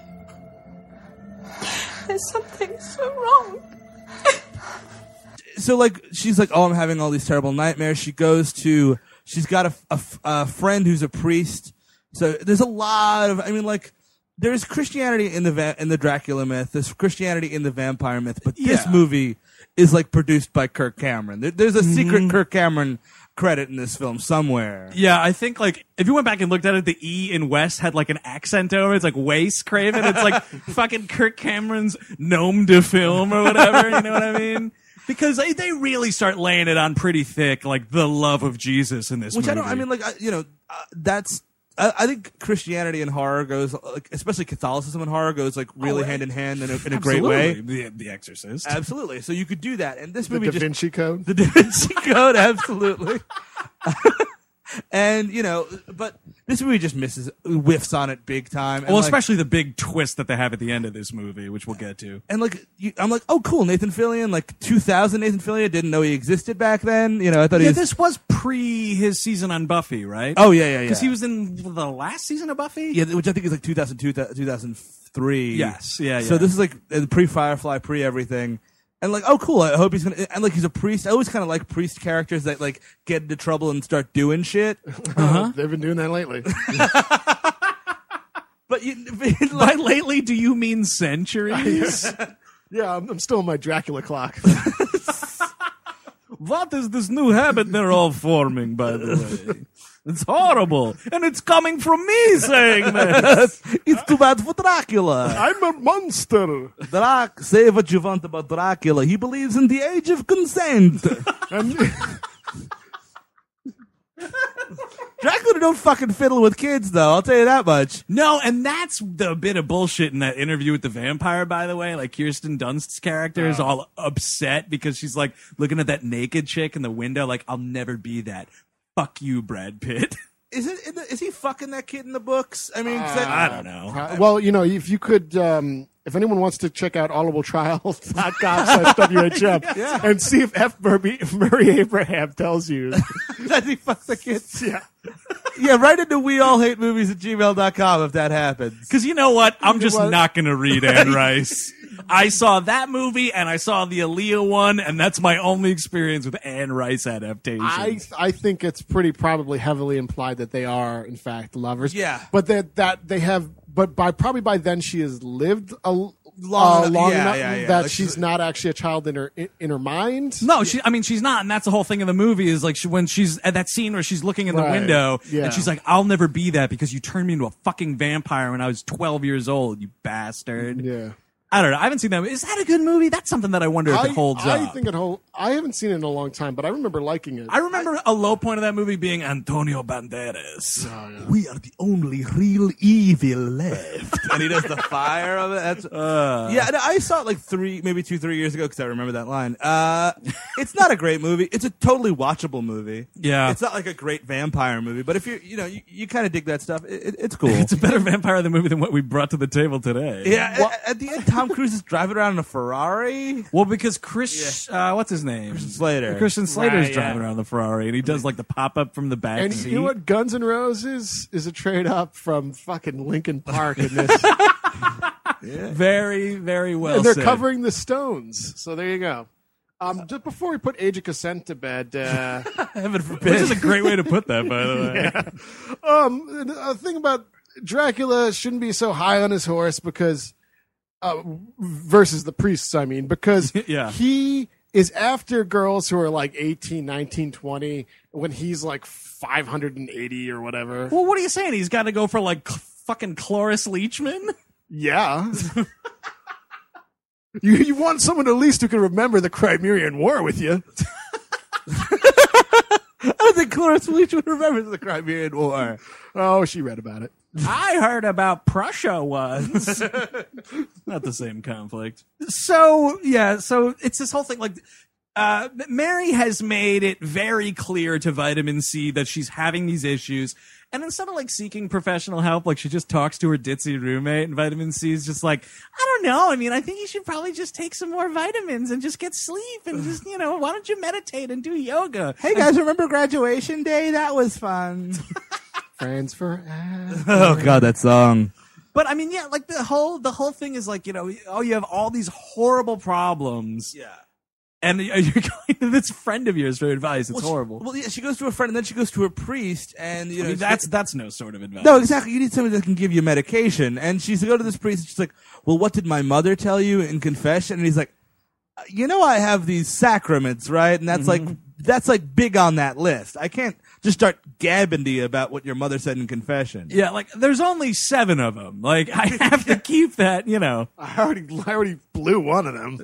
There's something so wrong. So, like, she's like, oh, I'm having all these terrible nightmares. She goes to, she's got a, a, a friend who's a priest. So there's a lot of, I mean, like, there's Christianity in the va- in the Dracula myth. There's Christianity in the vampire myth. But this Yeah. movie is, like, produced by Kirk Cameron. There, there's a secret Kirk Cameron credit in this film somewhere. Yeah, I think like if you went back and looked at it, the E in West had like an accent over it. It's like Wes Craven. It's like fucking Kirk Cameron's Gnome de Film or whatever. You know what I mean? Because they, they really start laying it on pretty thick, like the love of Jesus in this Which movie. I don't, I mean, like, I- you know, uh, that's, I, I think Christianity and horror goes, like, especially Catholicism and horror goes, like, really Oh, hand in hand in a, in a great Absolutely. way. The, the Exorcist. Absolutely. So you could do that. And this The movie Da just, Vinci Code. the Da Vinci Code, absolutely. And, you know, but this movie just misses, whiffs on it big time. And Well, like, especially the big twist that they have at the end of this movie, which we'll get to. And like, you, I'm like, oh, cool, Nathan Fillion, like two thousand Nathan Fillion, didn't know he existed back then. You know, I thought he Yeah, was. this was pre his season on Buffy, right? Oh yeah, yeah, yeah. Because he was in the last season of Buffy? yeah, which I think is like two thousand two, two thousand three. Yes, yeah, So yeah. this is like pre Firefly, pre everything. And like, oh, cool. I hope he's gonna. And like, he's a priest. I always kind of like priest characters that like get into trouble and start doing shit. Uh-huh. They've been doing that lately. But you, By like, lately, do you mean centuries? Yeah, I'm, I'm still in my Dracula clock. What is this new habit they're all forming, by the way? It's horrible. And it's coming from me saying this. it's too bad for Dracula. I'm a monster. Drac, say what you want about Dracula. He believes in the age of consent. And Dracula don't fucking fiddle with kids, though. I'll tell you that much. No, and that's the bit of bullshit in that interview with the vampire, by the way. Like, Kirsten Dunst's character is all upset because she's, like, looking at that naked chick in the window, like, I'll never be that. fuck you, Brad Pitt. Is it? Is he fucking that kid in the books? I mean, Uh, that, I don't know. Uh, well, you know, if you could, um, if anyone wants to check out audibletrial dot com slash W H F Yeah. and see if F. Murray, Murray Abraham tells you. that he fucks the kids. Yeah. Yeah, right into we all hate movies at gmail dot com if that happens. Because you know what? I'm know just what? not going to read Anne Rice. I saw that movie and I saw the Aaliyah one, and that's my only experience with Anne Rice adaptations. I I think it's pretty probably heavily implied that they are in fact lovers. Yeah. but that that they have, but by probably by then she has lived a long, Long uh, enough- long yeah, enough yeah, yeah. that Like she's she's- not actually a child in her in, in her mind. No, she. I mean, she's not, and that's the whole thing of the movie. Is like she, when she's at that scene where she's looking in the Right. window, Yeah. and she's like, "I'll never be that because you turned me into a fucking vampire when I was twelve years old, you bastard." Yeah. I don't know. I haven't seen that. Is that a good movie? That's something that I wonder if I, it holds I up. think it hold. I haven't seen it in a long time, but I remember liking it. I remember a low point of that movie being Antonio Banderas. Oh, We are the only real evil left. And he does the fire of it. That's, Uh, yeah, and I saw it like three, maybe two, three years ago because I remember that line. Uh, it's not a great movie. It's a totally watchable movie. Yeah. It's not like a great vampire movie, but if you're, you know, you, you kind of dig that stuff, it, it, it's cool. It's a better vampire the movie than what we brought to the table today. yeah, at, at the end, Tom Cruise is driving around in a Ferrari. Well, because Chris, uh, what's his name? Christian Slater. Christian Slater's Right, driving yeah. around the Ferrari, and he does like the pop up from the back and seat. you know what? Guns N' Roses is a trade up from fucking Linkin Park in this, Very, very well. and they're said. covering the Stones. So there you go. Um, just before we put Age of Consent to bed, uh, Heaven forbid. Which is a great way to put that, by the way. um, a thing about Dracula shouldn't be so high on his horse because uh, versus the priests, I mean, because Yeah. he is after girls who are like eighteen, nineteen, twenty when he's like five hundred eighty or whatever. Well, what are you saying? He's got to go for like cl- fucking Cloris Leachman? Yeah. you you want someone at least who can remember the Crimean War with you. I don't think Cloris Leachman remembers the Crimean War. Oh, she read about it. I heard about Prussia once. Not the same conflict. So, yeah, so it's this whole thing like uh, Mary has made it very clear to Vitamin C that she's having these issues. And instead of like seeking professional help, like she just talks to her ditzy roommate, and Vitamin C is just like, I don't know. I mean, I think you should probably just take some more vitamins and just get sleep and just, you know, why don't you meditate and do yoga? Hey guys, remember graduation day? That was fun. Friends forever. Oh god, that song. But I mean, yeah, like the whole the whole thing is like, you know, oh, you have all these horrible problems, Yeah. and you're going to this friend of yours for advice. It's Well, she- horrible. Well, yeah, she goes to a friend, and then she goes to a priest, and you I know mean, she- that's that's no sort of advice. no, exactly. You need somebody that can give you medication. And she's to go to this priest, and she's like, "Well, what did my mother tell you in confession?" And he's like, "Uh, "You know, I have these sacraments, right? And that's like that's like big on that list. I can't just start gabbing to you about what your mother said in confession." Yeah, like there's only seven of them. Like I have to keep that, you know. I already, I already blew one of them.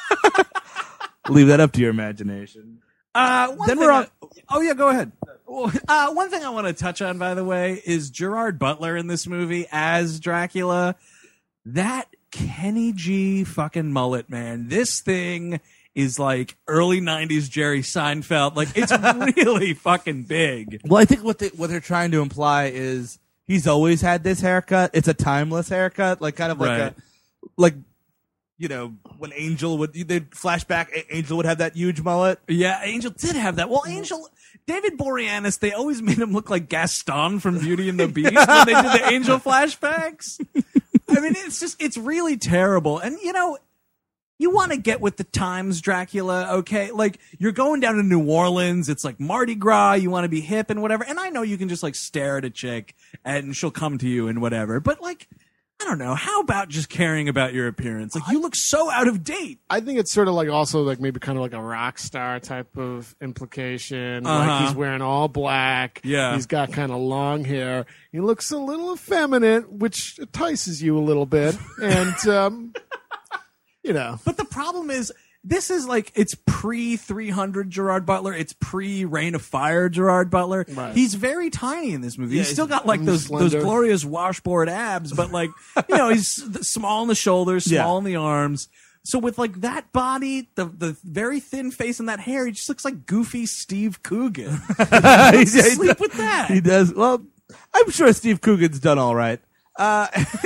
Leave that up to your imagination. Uh, one Then thing we're on- I- oh yeah, go ahead. Well, Uh, one thing I want to touch on, by the way, is Gerard Butler in this movie as Dracula. That Kenny G fucking mullet, man. This thing is like early nineties Jerry Seinfeld. Like it's really fucking big. Well, I think what they what they're trying to imply is he's always had this haircut. It's a timeless haircut, like kind of like Right. a like you know when Angel would they'd flashback. A- Angel would have that huge mullet. Yeah, Angel did have that. Well, Angel, David Boreanaz, they always made him look like Gaston from Beauty and the Beast when they did the Angel flashbacks. I mean, it's just, it's really terrible. And, you know, you want to get with the times, Dracula, okay? Like, you're going down to New Orleans, it's like Mardi Gras, you want to be hip and whatever. And I know you can just, like, stare at a chick and she'll come to you and whatever. But, like, I don't know. How about just caring about your appearance? Like, you look so out of date. I think it's sort of like also like maybe kind of like a rock star type of implication. Uh-huh. Like he's wearing all black. Yeah. He's got kind of long hair. He looks a little effeminate, which entices you a little bit. And, um, you know. But the problem is, this is like, it's pre three hundred Gerard Butler. It's pre Reign of Fire Gerard Butler. Right. He's very tiny in this movie. he's he's still got like those slender. those glorious washboard abs, but like, you know, he's small in the shoulders, small Yeah. in the arms. So with like that body, the the very thin face and that hair, he just looks like goofy Steve Coogan. Yeah, he Sleep does- with that. He does. Well, I'm sure Steve Coogan's done all right. Uh,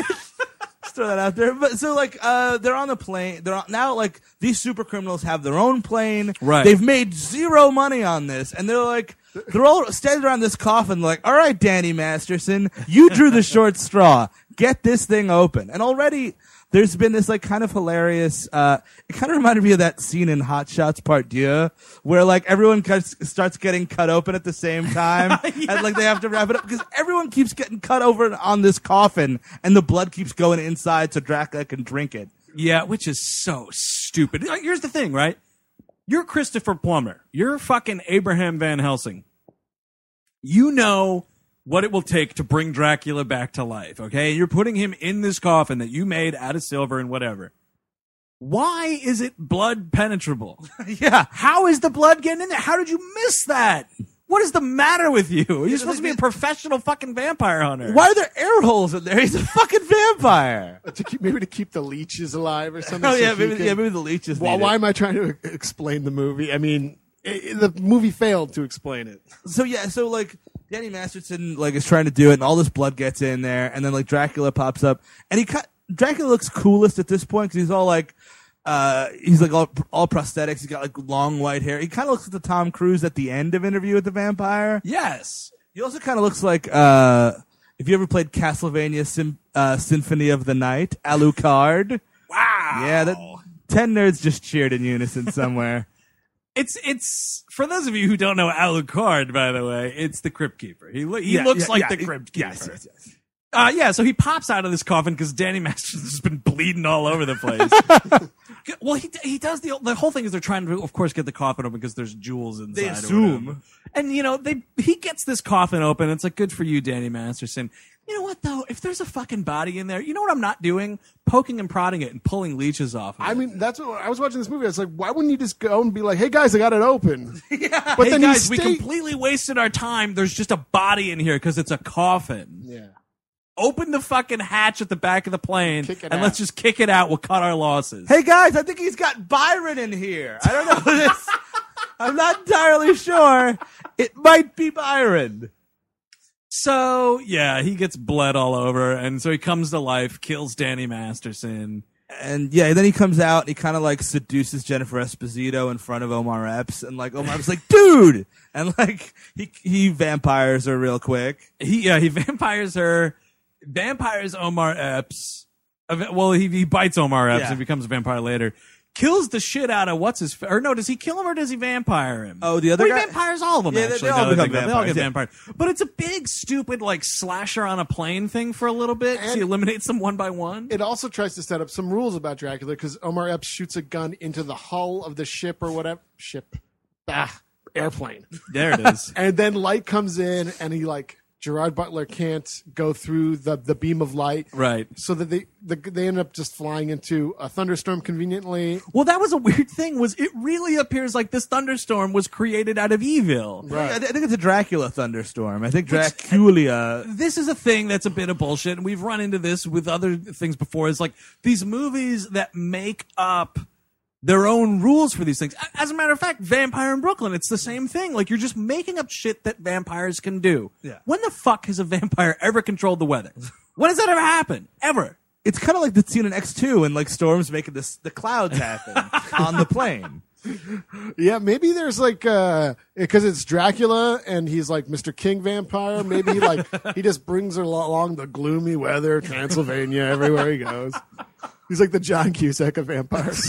just throw that out there. But so like, uh, they're on the plane. They're on, now like these super criminals have their own plane. Right. They've made zero money on this, and they're like, they're all standing around this coffin, like, all right, Danny Masterson, you drew the short straw. Get this thing open. And already there's been this like kind of hilarious, uh, it kind of reminded me of that scene in Hot Shots Part Deux where like everyone cuts, starts getting cut open at the same time. Yeah. And like they have to wrap it up because everyone keeps getting cut over on this coffin and the blood keeps going inside so Dracula can drink it. Yeah, which is so stupid. Like, here's the thing, right? You're Christopher Plummer. You're fucking Abraham Van Helsing. You know what it will take to bring Dracula back to life, okay? You're putting him in this coffin that you made out of silver and whatever. Why is it blood penetrable? Yeah. How is the blood getting in there? How did you miss that? What is the matter with you? You're supposed to be a they- professional fucking vampire hunter. Why are there air holes in there? He's a fucking vampire. To keep, maybe to keep the leeches alive or something. Oh so yeah, he maybe, can- yeah, maybe the leeches. Well, need why it. am I trying to e- explain the movie? I mean, i the movie failed to explain it. So yeah, so like Danny Masterson like is trying to do it, and all this blood gets in there, and then like Dracula pops up, and he cut. Dracula looks coolest at this point because he's all like, uh, he's like all all prosthetics. He's got like long white hair. He kind of looks like the Tom Cruise at the end of Interview with the Vampire. Yes. He also kind of looks like uh, if you ever played Castlevania Sym- uh, Symphony of the Night, Alucard. Wow. Yeah, that ten nerds just cheered in unison somewhere. It's it's for those of you who don't know Alucard, by the way, it's the Crypt Keeper. He lo- he Yeah, looks yeah, like yeah, the he- Crypt Keeper. yes, yes, yes. Uh, yeah, so he pops out of this coffin because Danny Masterson's been bleeding all over the place. Well, he he does the the whole thing is they're trying to, of course, get the coffin open because there's jewels inside. They or assume. whatever. And you know they he gets this coffin open. It's like good for you, Danny Masterson. You know what though? If there's a fucking body in there, you know what I'm not doing? Poking and prodding it and pulling leeches off. Of I it. mean, that's what I was watching this movie. I was like, why wouldn't you just go and be like, "Hey guys, I got it open"? yeah. But hey then guys, you we stay- completely wasted our time. There's just a body in here because it's a coffin. Yeah. Open the fucking hatch at the back of the plane Kick it and out. let's just kick it out. We'll cut our losses. Hey guys, I think he's got Byron in here. I don't know this. I'm not entirely sure. It might be Byron. So, yeah, he gets bled all over, and so he comes to life, kills Danny Masterson. And yeah, then he comes out and he kind of like seduces Jennifer Esposito in front of Omar Epps, and like Omar's like, dude, and like he he vampires her real quick. He, yeah, he vampires her, vampires Omar Epps. Uh, Well, he, he bites Omar Epps Yeah. and becomes a vampire later. Kills the shit out of what's his fa- or no? Does he kill him or does he vampire him? Oh, the other well, he guy- vampires all of them. Yeah, they- actually, they all now that I become think about it. They all get vampires, vampires. But it's a big, stupid, like slasher on a plane thing for a little bit. so And- he eliminates them one by one. It also tries to set up some rules about Dracula because Omar Epps shoots a gun into the hull of the ship or whatever ship, ah, airplane, There it is. and then light comes in and he like Gerard Butler can't go through the the beam of light, Right. So that they the, they end up just flying into a thunderstorm conveniently. Well, that was a weird thing. Was it really appears like this thunderstorm was created out of evil? Right. I, th- I think it's a Dracula thunderstorm. I think Dracula. This is a thing that's a bit of bullshit, and we've run into this with other things before. Is like these movies that make up their own rules for these things. A- As a matter of fact, Vampire in Brooklyn, it's the same thing. Like you're just making up shit that vampires can do. Yeah. When the fuck has a vampire ever controlled the weather? When has that ever happened? Ever? It's kind of like the scene in X two and like storms making this the clouds happen on the plane. Yeah, maybe there's like uh because it's Dracula and he's like Mister King vampire. Maybe he like he just brings along the gloomy weather, Transylvania, everywhere he goes. He's like the John Cusack of vampires.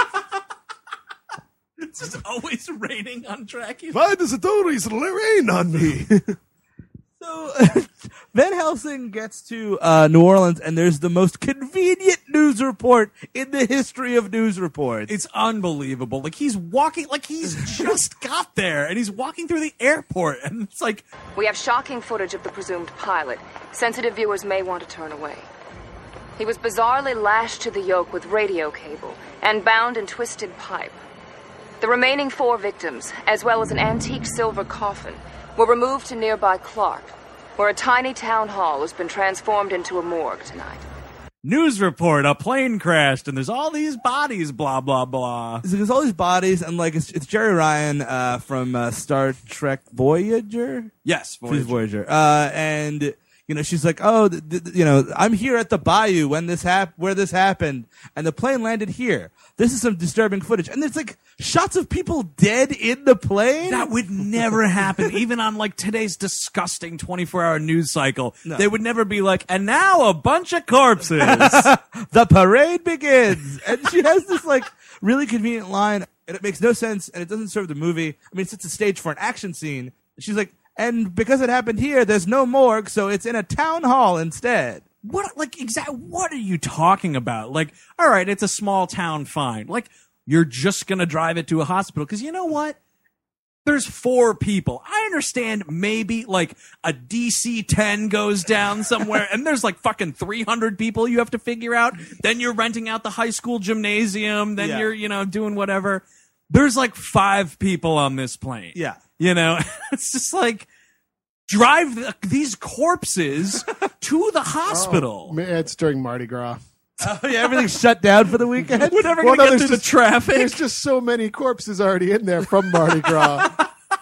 It's just always raining on Dracula. Why does it always rain on me? So Van Helsing gets to uh, New Orleans, and there's the most convenient news report in the history of news reports. It's unbelievable. Like he's walking, like he's just got there, and he's walking through the airport, and it's like, We have shocking footage of the presumed pilot. Sensitive viewers may want to turn away. He was bizarrely lashed to the yoke with radio cable and bound in twisted pipe. The remaining four victims, as well as an antique silver coffin, were removed to nearby Clark, where a tiny town hall has been transformed into a morgue tonight. news report, a plane crashed, and there's all these bodies, blah, blah, blah. So there's all these bodies, and like it's, it's Jerry Ryan uh, from uh, Star Trek Voyager. Yes, She's Voyager. Voyager. Uh, and you know, she's like, oh, th- th- you know, I'm here at the bayou when this hap- where this happened, and the plane landed here. This is some disturbing footage, and there's like shots of people dead in the plane. That would never happen, even on like today's disgusting twenty-four hour news cycle. No. They would never be like, and now a bunch of corpses. The parade begins, and she has this like really convenient line, and it makes no sense, and it doesn't serve the movie. I mean, it sets a stage for an action scene. She's like, and because it happened here, there's no morgue, so it's in a town hall instead. What, like, exact? What are you talking about? Like, all right, it's a small town, fine. Like, you're just gonna drive it to a hospital because you know what? There's four people. I understand maybe like a D C ten goes down somewhere and there's like fucking three hundred people you have to figure out. Then you're renting out the high school gymnasium. Then Yeah. you're, you know, doing whatever. There's like five people on this plane. Yeah. You know, it's just like drive the, these corpses to the hospital. Man, it's during Mardi Gras. Oh yeah, everything's shut down for the weekend. We're never Well, gonna no, get there's through the just- traffic. There's just so many corpses already in there from Mardi Gras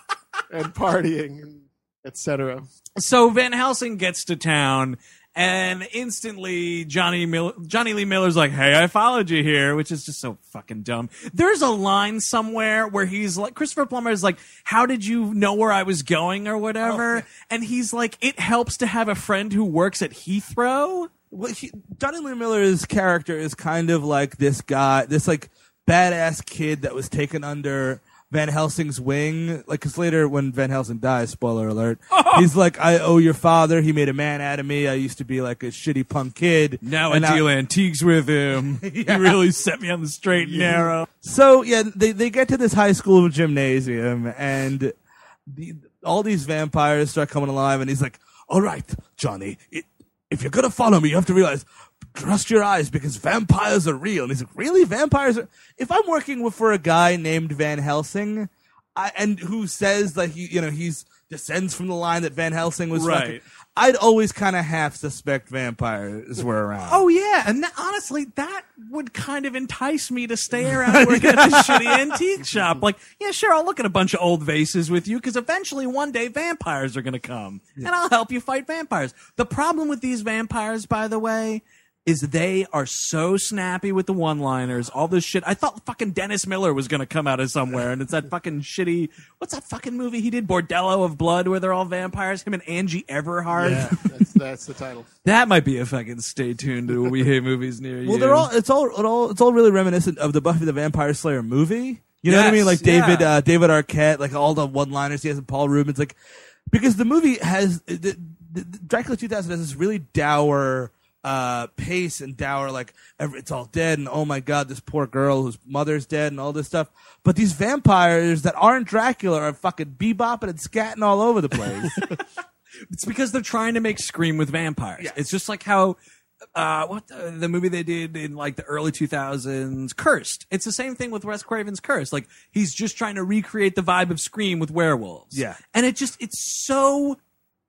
and partying, and et cetera. So Van Helsing gets to town, and instantly Johnny Mil- Johnny Lee Miller's like, "Hey, I followed you here," which is just so fucking dumb. There's a line somewhere where he's like, Christopher Plummer is like, "How did you know where I was going or whatever?" And he's like, "It helps to have a friend who works at Heathrow." Well, he, Johnny Lee Miller's character is kind of like this guy, this like badass kid that was taken under Van Helsing's wing. Like, cause later when Van Helsing dies, spoiler alert, he's like, I owe your father. He made a man out of me. I used to be like a shitty punk kid. Now And I deal antiques with him. Yeah. He really set me on the straight and narrow. So yeah, they they get to this high school gymnasium, and the, all these vampires start coming alive, and he's like, "All right, Johnny, it, if you're gonna follow me, you have to realize, trust your eyes because vampires are real." And he's like, "Really, vampires are?" If I'm working with, for a guy named Van Helsing, I, and who says that he, you know, he's descends from the line that Van Helsing was Right. fucking, I'd always kind of half suspect vampires were around. Oh yeah, and that, honestly, that would kind of entice me to stay around working at this shitty antique shop. Like, yeah, sure, I'll look at a bunch of old vases with you because eventually one day vampires are going to come, and I'll help you fight vampires. The problem with these vampires, by the way, is they are so snappy with the one-liners, all this shit. I thought fucking Dennis Miller was going to come out of somewhere, and it's that fucking shitty, what's that fucking movie he did? Bordello of Blood, where they're all vampires? Him and Angie Everhard? Yeah, that's, that's the title. That might be a fucking stay tuned to We Hate Movies near you. Well, they're all it's all it all it's all really reminiscent of the Buffy the Vampire Slayer movie. You know what I Yes, mean? Like David yeah. uh, David Arquette, like all the one-liners he has, and Paul Rubens, like because the movie has the, the, the Dracula two thousand has this really dour uh, pace and dour, like every, it's all dead and oh my god, this poor girl whose mother's dead and all this stuff. But these vampires that aren't Dracula are fucking bebopping and scatting all over the place. It's because they're trying to make Scream with vampires. Yes. It's just like how uh, what the, the movie they did in like the early two thousands, Cursed. It's the same thing with Wes Craven's Cursed. Like he's just trying to recreate the vibe of Scream with werewolves. Yeah. and it just it's so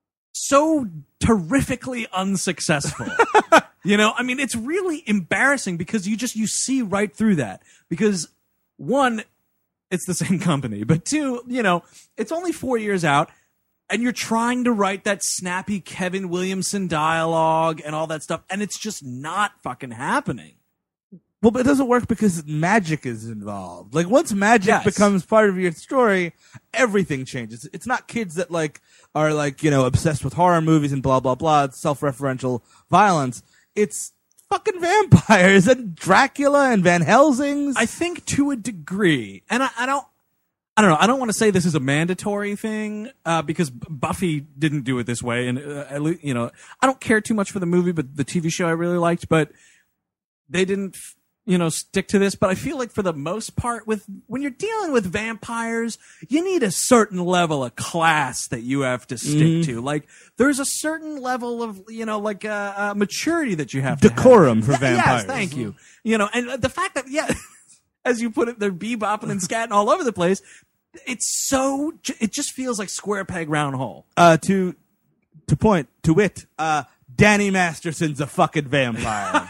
so terrifically unsuccessful. You know, I mean, it's really embarrassing because you just you see right through that because one, it's the same company, but two, you know, it's only four years out. And you're trying to write that snappy Kevin Williamson dialogue and all that stuff, and it's just not fucking happening. Well, but it doesn't work because magic is involved. Like once magic Yes. becomes part of your story, everything changes. It's not kids that like are like, you know, obsessed with horror movies and blah blah blah. It's self-referential violence. It's fucking vampires and Dracula and Van Helsing's. I think to a degree, and I, I don't, I don't know. I don't want to say this is a mandatory thing uh, because Buffy didn't do it this way, and uh, at least, you know, I don't care too much for the movie, but the T V show I really liked, but they didn't, you know, stick to this. But I feel like for the most part, with when you're dealing with vampires, you need a certain level of class that you have to stick to. Like there's a certain level of, you know, like uh, uh, maturity that you have to have. Decorum for Yeah, vampires. Yes, thank you. You know, and the fact that yeah. As you put it, they're bebopping and scatting all over the place. It's so, it just feels like square peg, round hole. uh, to to point to wit, uh, Danny Masterson's a fucking vampire.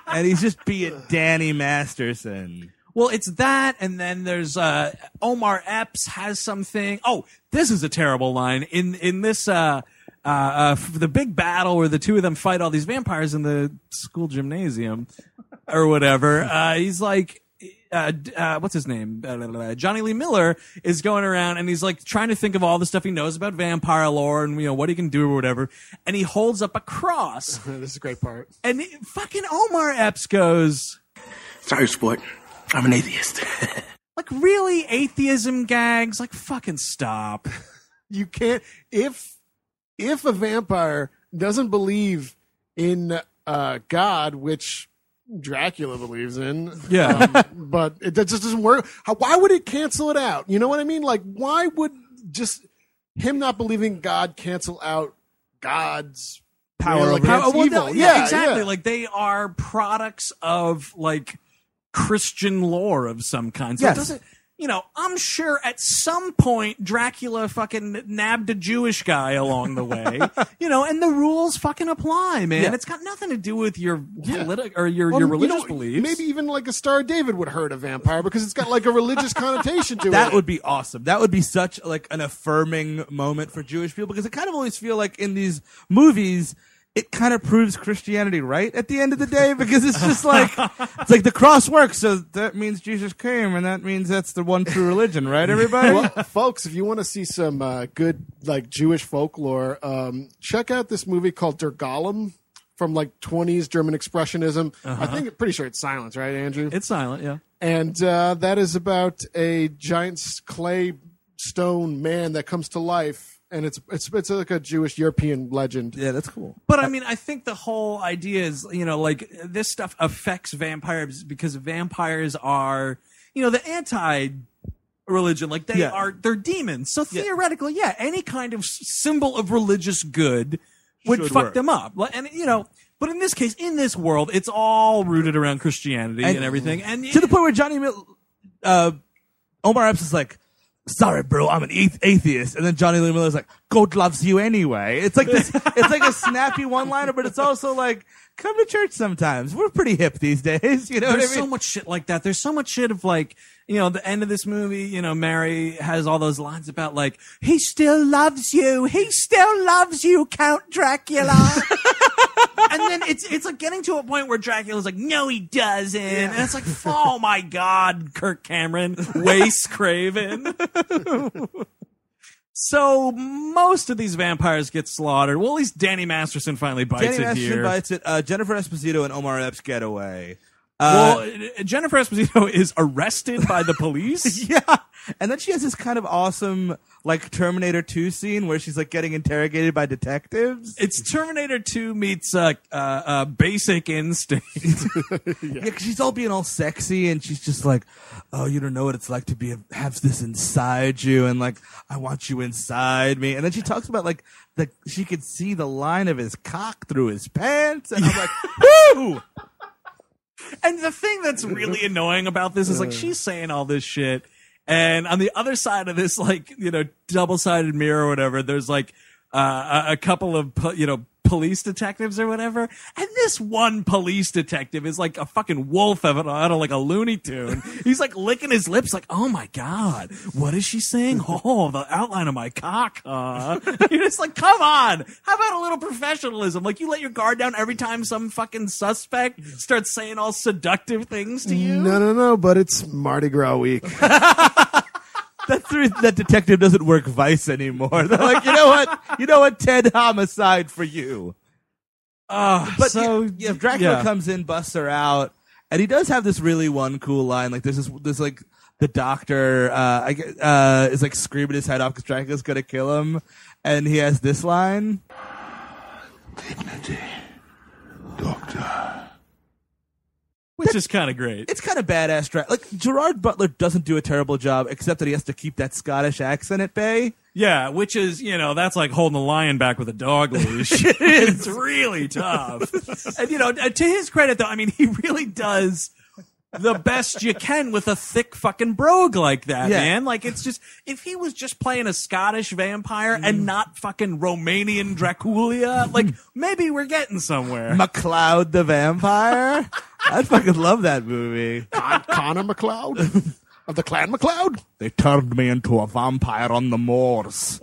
and he's just being Danny Masterson. Well, it's that, and then there's uh, Omar Epps has something. Oh, this is a terrible line in in this uh, uh, uh, the big battle where the two of them fight all these vampires in the school gymnasium or whatever. Uh, he's like, uh, uh, what's his name? Uh, Johnny Lee Miller is going around and he's like trying to think of all the stuff he knows about vampire lore and you know what he can do or whatever. And he holds up a cross. This is a great part. And it, fucking Omar Epps goes, Sorry, sport. I'm an atheist. like, really? Atheism gags? Like, fucking stop. You can't if if a vampire doesn't believe in uh, God, which Dracula believes in, Yeah. um, but it that just doesn't work. How, why would it cancel it out? You know what I mean? Like, why would just him not believing God cancel out God's Power real over against How- well, evil? no, yeah, yeah, exactly. yeah. Like, they are products of, like, Christian lore of some kind. So Yes. it doesn't, you know, I'm sure at some point Dracula fucking nabbed a Jewish guy along the way, you know, and the rules fucking apply, man. Yeah. It's got nothing to do with your Yeah. politi- or your, Well, your you religious know, beliefs. Maybe even like a Star of David would hurt a vampire because it's got like a religious connotation to it. That would be awesome. That would be such like an affirming moment for Jewish people because I kind of always feel like in these movies it kind of proves Christianity right at the end of the day because it's just like it's like the cross works, so that means Jesus came, and that means that's the one true religion, right? Everybody. Well, folks, if you want to see some uh, good like Jewish folklore, um, check out this movie called Der Golem from like twenties German Expressionism. I think pretty sure it's silence, right, Andrew? it's silent, yeah. And uh, that is about a giant s- clay stone man that comes to life, and it's it's it's like a Jewish European legend. Yeah, that's cool. But I mean, I think the whole idea is, you know, like this stuff affects vampires because vampires are, you know, the anti-religion. Like they Yeah. are, they're demons. So theoretically, yeah, any kind of s- symbol of religious good would Should fuck work. them up. Like, and you know, but in this case, in this world, it's all rooted around Christianity and, And- everything. And To the point where Johnny Mil- uh, Omar Epps is like, sorry, bro, I'm an athe- atheist. And then Johnny Lee Miller's like, God loves you anyway. It's like this, it's like a snappy one-liner, but it's also like, come to church sometimes. We're pretty hip these days. You know There's what I mean? so much shit like that. There's so much shit of like, you know, the end of this movie, you know, Mary has all those lines about like, he still loves you. He still loves you, Count Dracula. And then it's it's like getting to a point where Dracula's like, no, he doesn't. And it's like, oh my God, Kirk Cameron, Wes Craven. So most of these vampires get slaughtered. Well, at least Danny Masterson finally bites Danny it Masterson here. bites it. Uh, Jennifer Esposito and Omar Epps get away. Uh, well, Jennifer Esposito is arrested by the police. yeah. And then she has this kind of awesome, like, Terminator two scene where she's, like, getting interrogated by detectives. It's Terminator two meets uh, uh, uh, Basic Instinct. Yeah, 'cause she's all being all sexy, and she's just like, "Oh, you don't know what it's like to be have this inside you, and like, I want you inside me." And then she talks about like the she could see the line of his cock through his pants, and I'm like, "Woo!" And the thing that's really annoying about this is like she's saying all this shit, and on the other side of this, like, you know, double-sided mirror or whatever, there's like uh, a, a couple of po- you know police detectives or whatever, and this one police detective is like a fucking wolf of it out of like a Looney Tune. He's like licking his lips, like, "Oh my God, what is she saying? Oh, the outline of my cock, huh?" You're just like, come on, how about a little professionalism? Like, you let your guard down every time some fucking suspect starts saying all seductive things to you. No, no, no, but it's Mardi Gras week. That's the reason that detective doesn't work Vice anymore. They're like, you know what, you know what, Ted, homicide for you. Uh, But so yeah, yeah, if Dracula yeah. comes in, busts her out, and he does have this really one cool line. Like, this is this like the doctor uh, I, gue- uh, is like screaming his head off because Dracula's gonna kill him, and he has this line. Dignity, Doctor. which is kind of great. It's kind of badass. Dra- like Gerard Butler doesn't do a terrible job, except that he has to keep that Scottish accent at bay. Yeah, which is, you know, that's like holding a lion back with a dog leash. It's really tough. And, you know, to his credit, though, I mean, he really does the best you can with a thick fucking brogue like that, Yeah. man. Like, it's just, if he was just playing a Scottish vampire and not fucking Romanian Dracula, like, maybe we're getting somewhere. MacLeod the vampire. I fucking love that movie. Con- Connor McLeod of the Clan McLeod. They turned me into a vampire on the moors.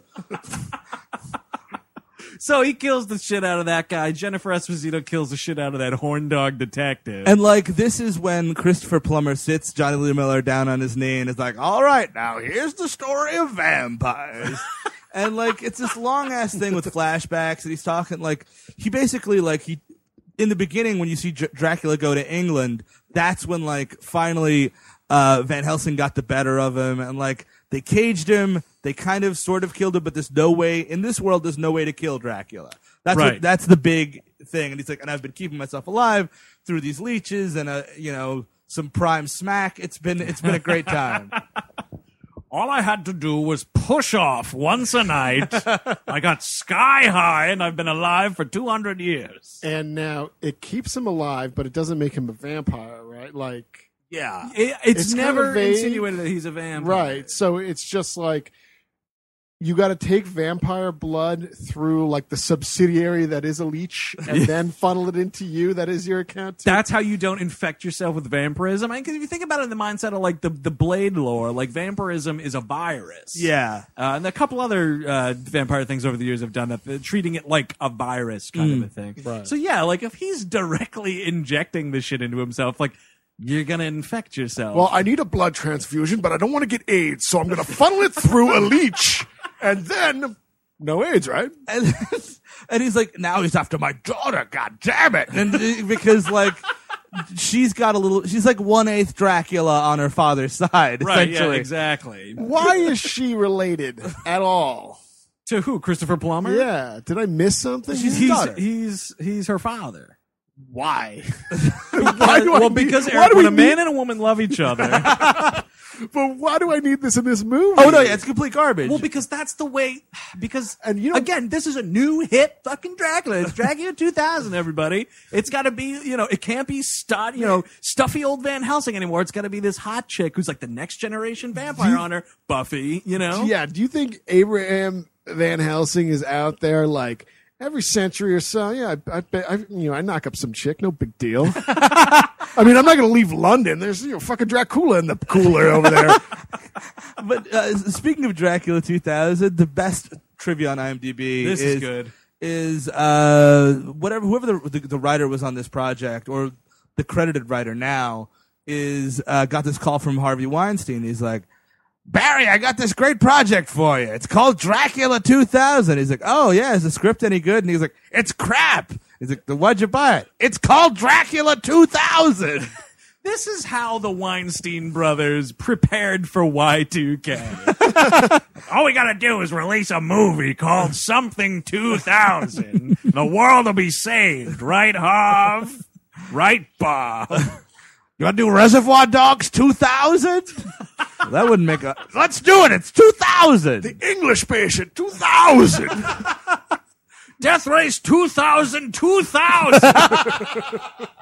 So he kills the shit out of that guy. Jennifer Esposito kills the shit out of that horn dog detective. And like, this is when Christopher Plummer sits Johnny Lee Miller down on his knee and is like, all right, now here's the story of vampires. And like, it's this long ass thing with flashbacks, and he's talking like, he basically like, he, in the beginning when you see Dr- Dracula go to England, that's when like, finally, uh, Van Helsing got the better of him, and like, they caged him. They kind of sort of killed him, but there's no way in this world. There's no way to kill Dracula. That's Right. what, that's the big thing. And he's like, and I've been keeping myself alive through these leeches and a you know some prime smack. It's been it's been a great time. All I had to do was push off once a night. I got sky high, and I've been alive for two hundred years. And now it keeps him alive, but it doesn't make him a vampire, right? Like, Yeah, It, it's, It's never kinda vague. insinuated that he's a vampire. right. So it's just like you got to take vampire blood through like the subsidiary that is a leech, and then funnel it into you. That is your account. too. That's how you don't infect yourself with vampirism. I mean, because if you think about it in the mindset of like the, the Blade lore, like vampirism is a virus. yeah. Uh, and a couple other uh, vampire things over the years have done that, uh, treating it like a virus kind of a thing. Right. So yeah, like if he's directly injecting this shit into himself, like you're gonna infect yourself. Well, I need a blood transfusion, but I don't want to get AIDS, so I'm going to funnel it through a leech, and then no AIDS, right? And, and he's like, now he's after my daughter. God damn it! And because like. She's got a little. She's like one eighth Dracula on her father's side. right? Yeah, essentially. exactly. Why is she related at all? To who? Christopher Plummer? Yeah, did I miss something? He's he's, he's he's her father. Why? Why do I well, need- because why Eric, do when we a man need- and a woman love each other. But why do I need this in this movie? Oh no, yeah, it's complete garbage. Well, because that's the way. Because And you know- again, this is a new hit, fucking Dracula. It's Dracula two thousand. Everybody, it's got to be. You know, it can't be stud, you know, stuffy old Van Helsing anymore. It's got to be this hot chick who's like the next generation vampire you- on her, Buffy. You know, Yeah, do you think Abraham Van Helsing is out there like every century or so? Yeah, I, I, bet- I you know I knock up some chick, no big deal. I mean, I'm not going to leave London. There's you know fucking Dracula in the cooler over there. But uh, speaking of Dracula two thousand, the best trivia on IMDb This is, is good. Is uh, whatever whoever the, the the writer was on this project or the credited writer now is uh, got this call from Harvey Weinstein. He's like, Barry, I got this great project for you. It's called Dracula two thousand. He's like, oh yeah, is the script any good? And he's like, it's crap. He's like, then why'd you buy it? It's called Dracula two thousand. This is how the Weinstein brothers prepared for Y two K. All we gotta do is release a movie called Something two thousand. The world will be saved, right, Harv? Right, Bob? You want to do Reservoir Dogs two thousand? That wouldn't make a. Let's do it. It's two thousand. English Patient two thousand. Death Race two thousand, two thousand.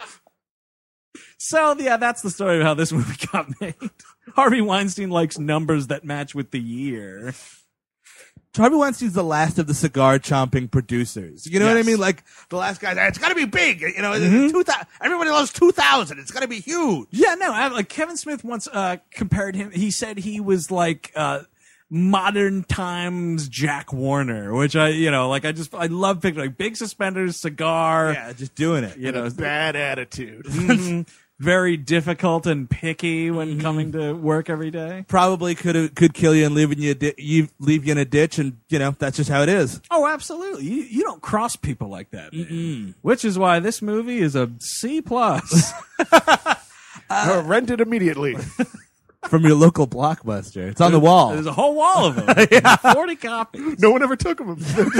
So, yeah, that's the story of how this movie got made. Harvey Weinstein likes numbers that match with the year. Harvey Weinstein's the last of the cigar chomping producers. You know what I Yes. mean? Like the last guy. It's got to be big. You know, Mm-hmm. two thousand. Everybody loves two thousand. It's got to be huge. Yeah, no, I, like Kevin Smith once uh, compared him. He said he was like uh, modern times Jack Warner, which I, you know, like I just I love picturing like big suspenders, cigar, Yeah, just doing it. you know, Bad attitude. mhm, very difficult and picky when coming to work every day. Probably could could kill you and leave you, di- you leave you in a ditch, and you know that's just how it is. Oh, absolutely. You, you don't cross people like that, man. Which is why this movie is a C plus. Uh, rent it immediately. From your local Blockbuster, it's on the wall. There's a whole wall of them. Forty copies. No one ever took them.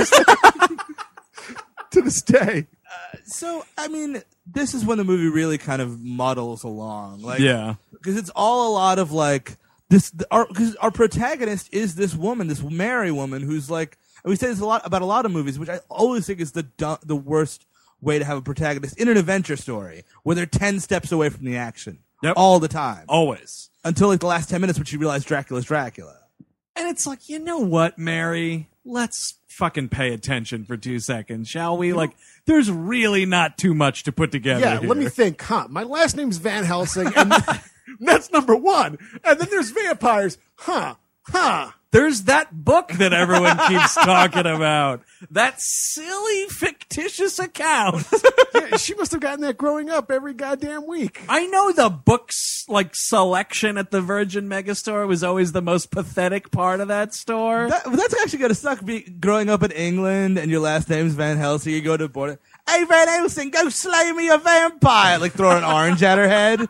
To this day. So, I mean, this is when the movie really kind of muddles along. Like, Yeah. because it's all a lot of like this. the- Our because our protagonist is this woman, this Mary woman, who's like, and we say this a lot about a lot of movies, which I always think is the du- the worst way to have a protagonist in an adventure story, where they're ten steps away from the action Yep. all the time, Always. until like the last ten minutes, when she realized Dracula's Dracula. And it's like, you know what, Mary? let's fucking pay attention for two seconds, shall we? Like, there's really not too much to put together. Yeah, here. let me think. Huh? My last name's Van Helsing, and that's number one. And then there's vampires. Huh? Huh? There's that book that everyone keeps talking about. That silly fictitious account. Yeah, she must have gotten that growing up every goddamn week. I know the books like selection at the Virgin Megastore was always the most pathetic part of that store. That, that's actually gonna suck. Be, growing up in England and your last name's Van Helsing, you go to a border. Hey, Van Helsing, go slay me a vampire! Like throw an orange at her head.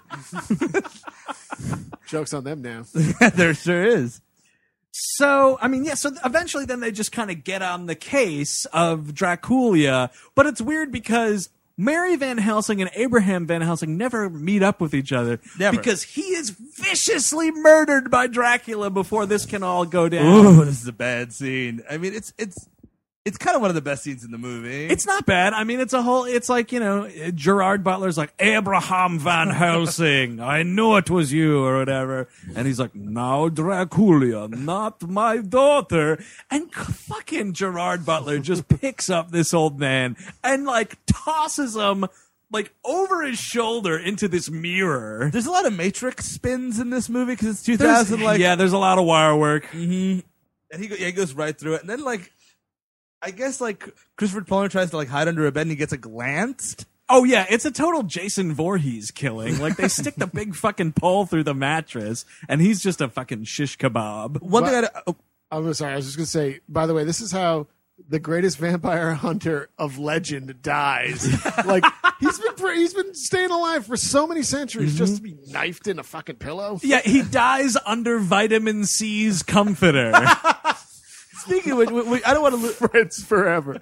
Joke's on them now. There sure is. So, I mean, yeah, so eventually then they just kind of get on the case of Draculia, but it's weird because Mary Van Helsing and Abraham Van Helsing never meet up with each other. Never. Because he is viciously murdered by Dracula before this can all go down. Ooh, this is a bad scene. I mean, it's it's it's kind of one of the best scenes in the movie. It's not bad. I mean, it's a whole, it's like, you know, Gerard Butler's like, Abraham Van Helsing, I knew it was you, or whatever. And he's like, now Dracula, not my daughter. And fucking Gerard Butler just picks up this old man and like tosses him like over his shoulder into this mirror. There's a lot of Matrix spins in this movie because it's two thousand. There's, like, yeah, there's a lot of wire work. Mm-hmm. And he, go, yeah, he goes right through it. And then, like, I guess, like, Christopher Plummer tries to, like, hide under a bed and he gets, like, glanced. Oh, yeah, it's a total Jason Voorhees killing. Like, they stick the big fucking pole through the mattress, and he's just a fucking shish kebab. One But- thing I... Oh, I'm sorry. I was just going to say, by the way, this is how the greatest vampire hunter of legend dies. Like, he's been pre- he's been staying alive for so many centuries just to be knifed in a fucking pillow. Yeah, he dies under vitamin C's comforter. speaking of which, we, we, I don't want to... Lo- Friends forever.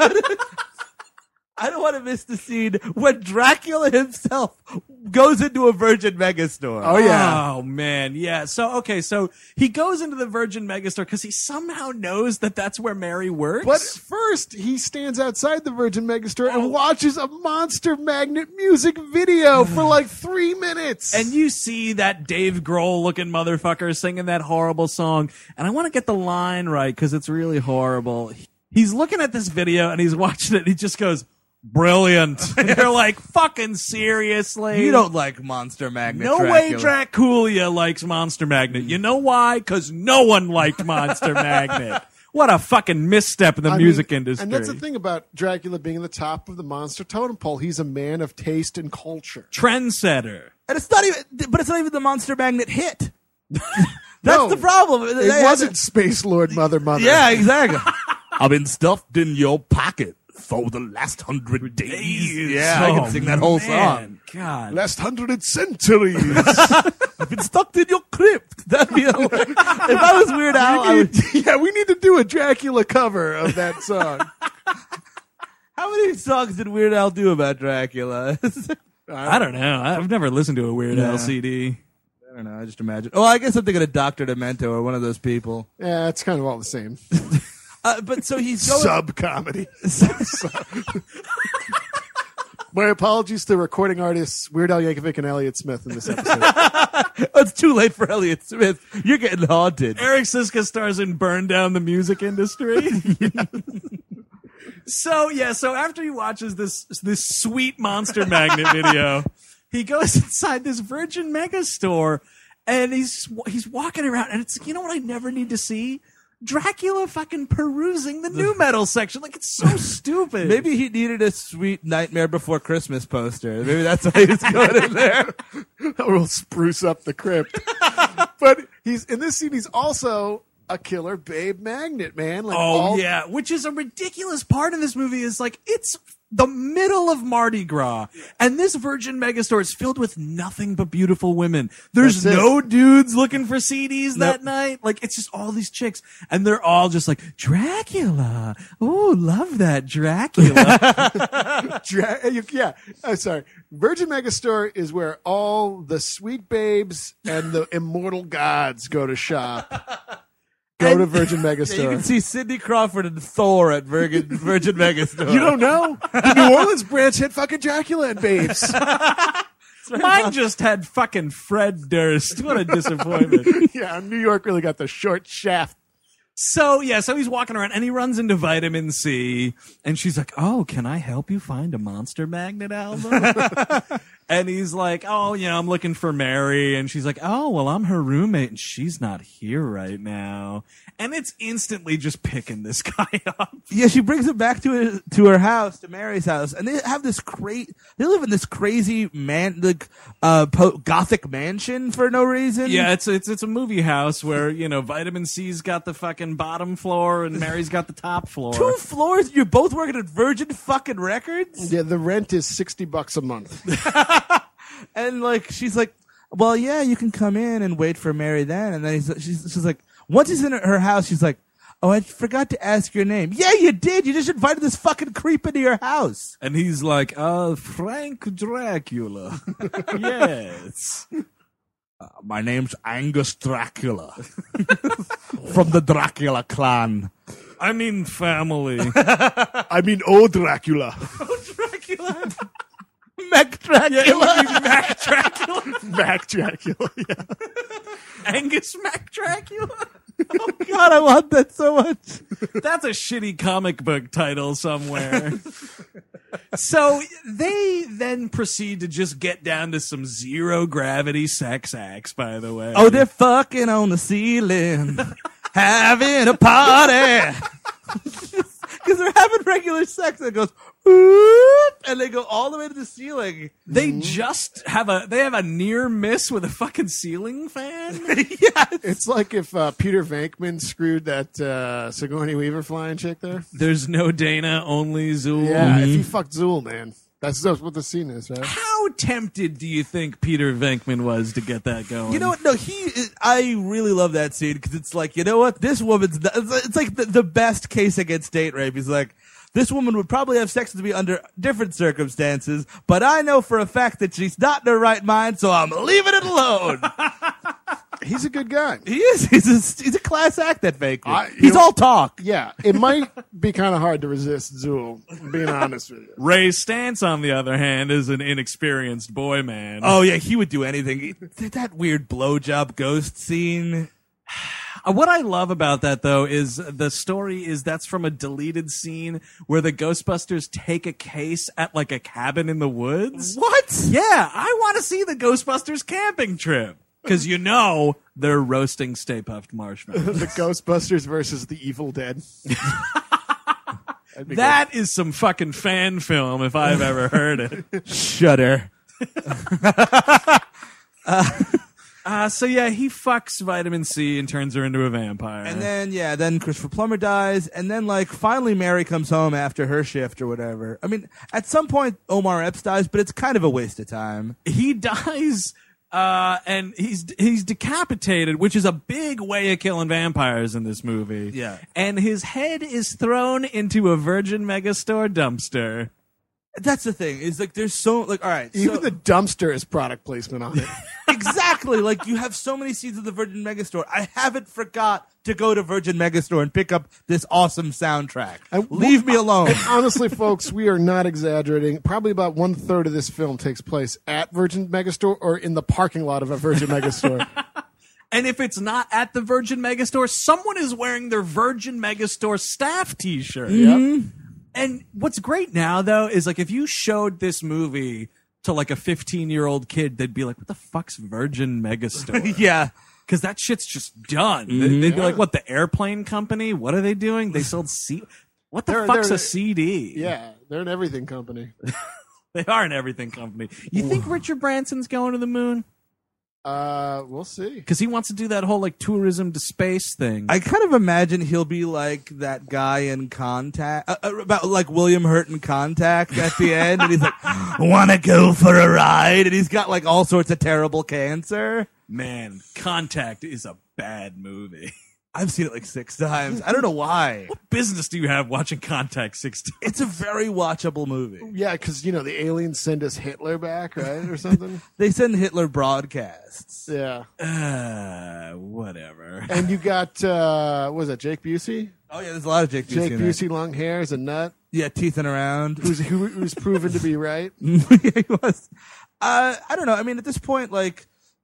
I don't want to miss the scene when Dracula himself goes into a Virgin Megastore. Oh, yeah. Oh, man. Yeah. So, okay. So he goes into the Virgin Megastore because he somehow knows that that's where Mary works. But first, he stands outside the Virgin Megastore and watches a Monster Magnet music video for like three minutes. And you see that Dave Grohl looking motherfucker singing that horrible song. And I want to get the line right because it's really horrible. He's looking at this video and he's watching it and he just goes, brilliant. And you're like, fucking seriously? You don't like Monster Magnet No Dracula. way Draculia likes Monster Magnet. You know why? Because no one liked Monster Magnet. What a fucking misstep in the I music mean, industry. And that's the thing about Dracula being the top of the monster totem pole. He's a man of taste and culture. Trendsetter. And it's not even... But it's not even the Monster Magnet hit. That's No, the problem. It They- wasn't Space Lord Mother Mother. Yeah, exactly. I've been stuffed in your pocket for the last hundred days. Yeah, I Oh, can sing that whole man. song. God. Last hundred centuries. I've been stuck in your crypt. That'd be hilarious. If I was Weird Al, I would... Yeah, we need to do a Dracula cover of that song. How many songs did Weird Al do about Dracula? I don't know. I've never listened to a Weird Yeah. Al C D. I don't know. I just imagine. Oh, I guess I'm thinking of Doctor Demento or one of those people. Yeah, it's kind of all the same. Uh, but so he's going. Sub comedy. My apologies to recording artists Weird Al Yankovic and Elliott Smith in this episode. Oh, it's too late for Elliott Smith. You're getting haunted. Eric Siska stars in Burn Down the Music Industry. So, yeah, so after he watches this this sweet Monster Magnet video, he goes inside this Virgin Megastore, and he's he's walking around, and it's, you know what I never need to see? Dracula fucking perusing the new metal section. Like, it's so stupid. Maybe he needed a sweet Nightmare Before Christmas poster. Maybe that's why he was going in there. We'll spruce up the crypt. But he's in this scene. He's also a killer babe magnet, man. Like Oh, all, yeah, which is a ridiculous part of this movie is, like, it's the middle of Mardi Gras, and this Virgin Megastore is filled with nothing but beautiful women. There's That's it. no dudes looking for C Ds that Nope. night. Like, it's just all these chicks, and they're all just like, Dracula. Oh, love that Dracula. Dra- you- yeah. I'm sorry. Virgin Megastore is where all the sweet babes and the immortal gods go to shop. Go to Virgin Yeah, you Megastore. can see Sidney Crawford and Thor at Virgin, Virgin Megastore. You don't know? The New Orleans branch had fucking Dracula and babes. Mine just had fucking Fred Durst. What a disappointment. Yeah, New York really got the short shaft. So, yeah, so he's walking around and he runs into Vitamin C and she's like, oh, can I help you find a Monster Magnet album? And he's like, oh, you know, I'm looking for Mary. And she's like, oh, well, I'm her roommate and she's not here right now. And it's instantly just picking this guy up. Yeah, she brings him back to her, to her house, to Mary's house, and they have this crazy. They live in this crazy man, like uh, po- gothic mansion for no reason. Yeah, it's it's it's a movie house where you know Vitamin C's got the fucking bottom floor and Mary's got the top floor. Two floors. You're both working at Virgin fucking Records. Yeah, the rent is sixty bucks a month. And like she's like, well, yeah, you can come in and wait for Mary then. And then he's she's she's like, once he's in her house, she's like, oh, I forgot to ask your name. Yeah, you did. You just invited this fucking creep into your house. And he's like, uh, Frank Dracula. Yes. Uh, my name's Angus Dracula from the Dracula clan. I mean family. I mean, old Dracula. Oh, Dracula. Mac Dracula. Yeah, it would be Mac Dracula. Mac Dracula, yeah. Angus Mac Dracula. Oh, God, I want that so much. That's a shitty comic book title somewhere. So they then proceed to just get down to some zero gravity sex acts, by the way. Oh, they're fucking on the ceiling, having a party. Because they're having regular sex and it goes, whoop, and they go all the way to the ceiling. They just have a they have a near miss with a fucking ceiling fan. Yes. It's like if uh, Peter Venkman screwed that uh, Sigourney Weaver flying chick there. There's no Dana, only Zool. Yeah, if he fucked Zool, man. That's, that's what the scene is, right? How tempted do you think Peter Venkman was to get that going? You know what? No, he. I really love that scene because it's like, you know what? This woman's. It's like the, the best case against date rape. He's like, this woman would probably have sex with me under different circumstances, but I know for a fact that she's not in her right mind, so I'm leaving it alone. He's a good guy. He is. He's a, he's a class act, that Venkman. I- you He's know- all talk. Yeah, it might be kind of hard to resist Zool, being honest with you. Ray Stantz, on the other hand, is an inexperienced boy man. Oh yeah, he would do anything. That weird blowjob ghost scene. Uh, What I love about that, though, is the story is that's from a deleted scene where the Ghostbusters take a case at like a cabin in the woods. What? Yeah, I want to see the Ghostbusters camping trip. Because you know they're roasting Stay Puft Marshmallows. The Ghostbusters versus the Evil Dead. That'd be That is some fucking fan film if I've ever heard it. Shudder. Uh, so yeah, he fucks Vitamin C and turns her into a vampire. And then, yeah, then Christopher Plummer dies, and then, like, finally Mary comes home after her shift or whatever. I mean, at some point, Omar Epps dies, but it's kind of a waste of time. he dies, uh, and he's he's decapitated, which is a big way of killing vampires in this movie. Yeah. And his head is thrown into a Virgin Megastore dumpster. That's the thing. Is like, there's so, like, all right. Even so, the dumpster has product placement on it. exactly. Like, you have so many scenes of the Virgin Megastore. I haven't forgot to go to Virgin Megastore and pick up this awesome soundtrack. And- Leave me alone. And honestly, folks, we are not exaggerating. Probably about one third of this film takes place at Virgin Megastore or in the parking lot of a Virgin Megastore. And if it's not at the Virgin Megastore, someone is wearing their Virgin Megastore staff T-shirt. Yep. And what's great now, though, is like if you showed this movie to like a fifteen-year-old kid, they'd be like, "What the fuck's Virgin Megastore?" Yeah. Because that shit's just done. They'd, they'd be like, "What, the airplane company? What are they doing? They sold C. What the They're- fuck's they're- a C D?" Yeah, they're an everything company. They are an everything company. You think Richard Branson's going to the moon? Uh, we'll see. Because he wants to do that whole like tourism to space thing. I kind of imagine he'll be like that guy in Contact, uh, uh, about like William Hurt in Contact at the end, and he's like, "Want to go for a ride?" And he's got like all sorts of terrible cancer. Man, Contact is a bad movie. I've seen it like six times. I don't know why. What business do you have watching Contact six times? It's a very watchable movie. Yeah, because, you know, the aliens send us Hitler back, right, or something? They send Hitler broadcasts. Yeah. Uh, whatever. And you got, uh, what was that, Jake Busey? Oh yeah, there's a lot of Jake Busey. Jake in there. Busey, long hair, is a nut. Yeah, teething around. Who's, who, who's proven to be right. Yeah, he was. Uh, I don't know. I mean, at this point, like,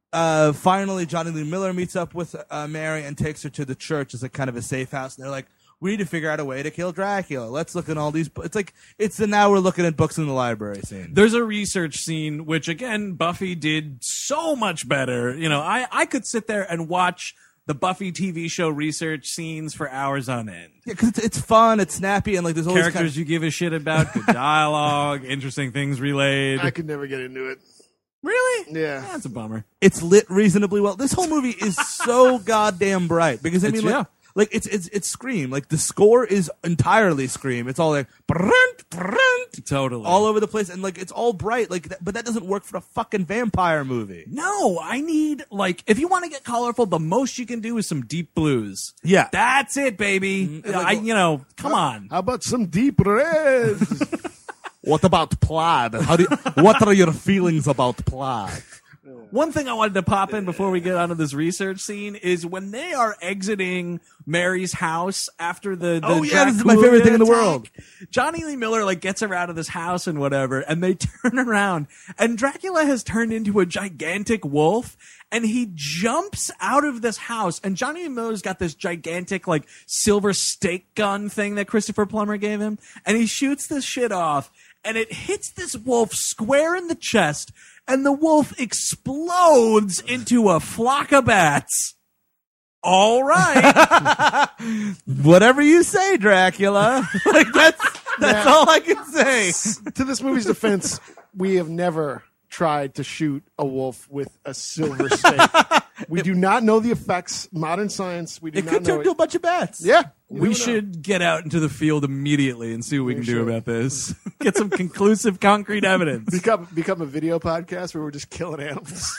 uh, finally, Johnny Lee Miller meets up with uh, Mary and takes her to the church as a kind of a safe house. And they're like, we need to figure out a way to kill Dracula. Let's look at all these. It's like it's the now we're looking at books in the library scene. There's a research scene, which again, Buffy did so much better. You know, I, I could sit there and watch the Buffy T V show research scenes for hours on end. Yeah, because it's, it's fun, it's snappy, and like there's always Characters kind of, you give a shit about, good dialogue, interesting things relayed. I could never get into it. Really? Yeah. That's a bummer. it's lit reasonably well. This whole movie is so goddamn bright because I It's- mean, like, yeah. like it's it's it's Scream. Like the score is entirely Scream. It's all like brunt, brunt, Totally. all over the place, and like it's all bright. Like, that, but that doesn't work for a fucking vampire movie. No, I need, like, if you want to get colorful, the most you can do is some deep blues. Yeah. That's it, baby. and like- I, you know, come on. How about some deep reds? What about Plaid? How do you, what are your feelings about Plaid? One thing I wanted to pop in before we get onto this research scene is when they are exiting Mary's house after the, the Oh, yeah, this is my favorite thing in the Dracula world. attack, Johnny Lee Miller like gets her out of this house and whatever, and they turn around, and Dracula has turned into a gigantic wolf, and he jumps out of this house, and Johnny Lee Miller's got this gigantic like silver stake gun thing that Christopher Plummer gave him, and he shoots this shit off, and it hits this wolf square in the chest, and the wolf explodes into a flock of bats. All right. Whatever you say, Dracula. Like that's that's Yeah. all I can say. To this movie's defense, we have never tried to shoot a wolf with a silver stake. We do not know the effects. Modern science, we do It not could know turn into a it. bunch of bats. Yeah. you We never know. should get out into the field immediately and see what we can do should. about this. Get some conclusive, concrete evidence. become become a video podcast where we're just killing animals.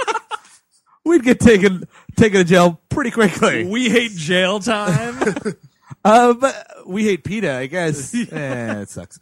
We'd get taken taken to jail pretty quickly. We hate jail time. Uh, but we hate PETA, I guess. eh, it sucks.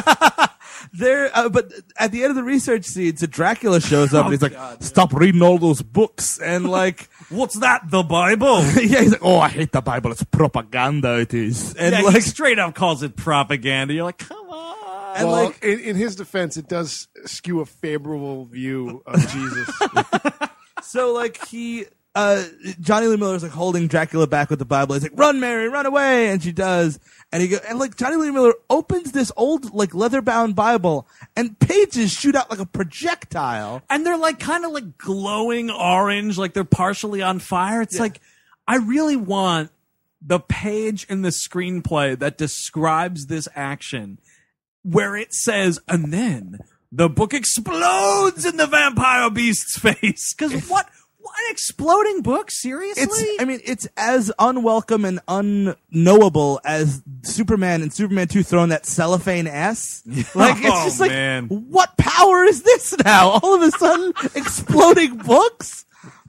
there, uh, but at the end of the research scene, so Dracula shows up and he's like, "Stop reading all those books." And like, What's that? The Bible? yeah, he's like, "Oh, I hate the Bible. It's propaganda. It is." And Yeah, he like, straight up calls it propaganda. You're like, come on. and well, like, in, in his defense, it does skew a favorable view of Jesus. so like he. Uh, Johnny Lee Miller's like holding Dracula back with the Bible. He's like, "Run, Mary, run away!" And she does. And he go, and like Johnny Lee Miller opens this old like leather-bound Bible, and pages shoot out like a projectile. And they're like kind of like glowing orange, like they're partially on fire. It's like, I really want the page in the screenplay that describes this action where it says, and then the book explodes in the vampire beast's face. Because what? An exploding book? Seriously? It's, I mean, it's as unwelcome and unknowable as Superman and Superman two throwing that cellophane S. Like, it's Oh, just like, man. what power is this now? All of a sudden, exploding books?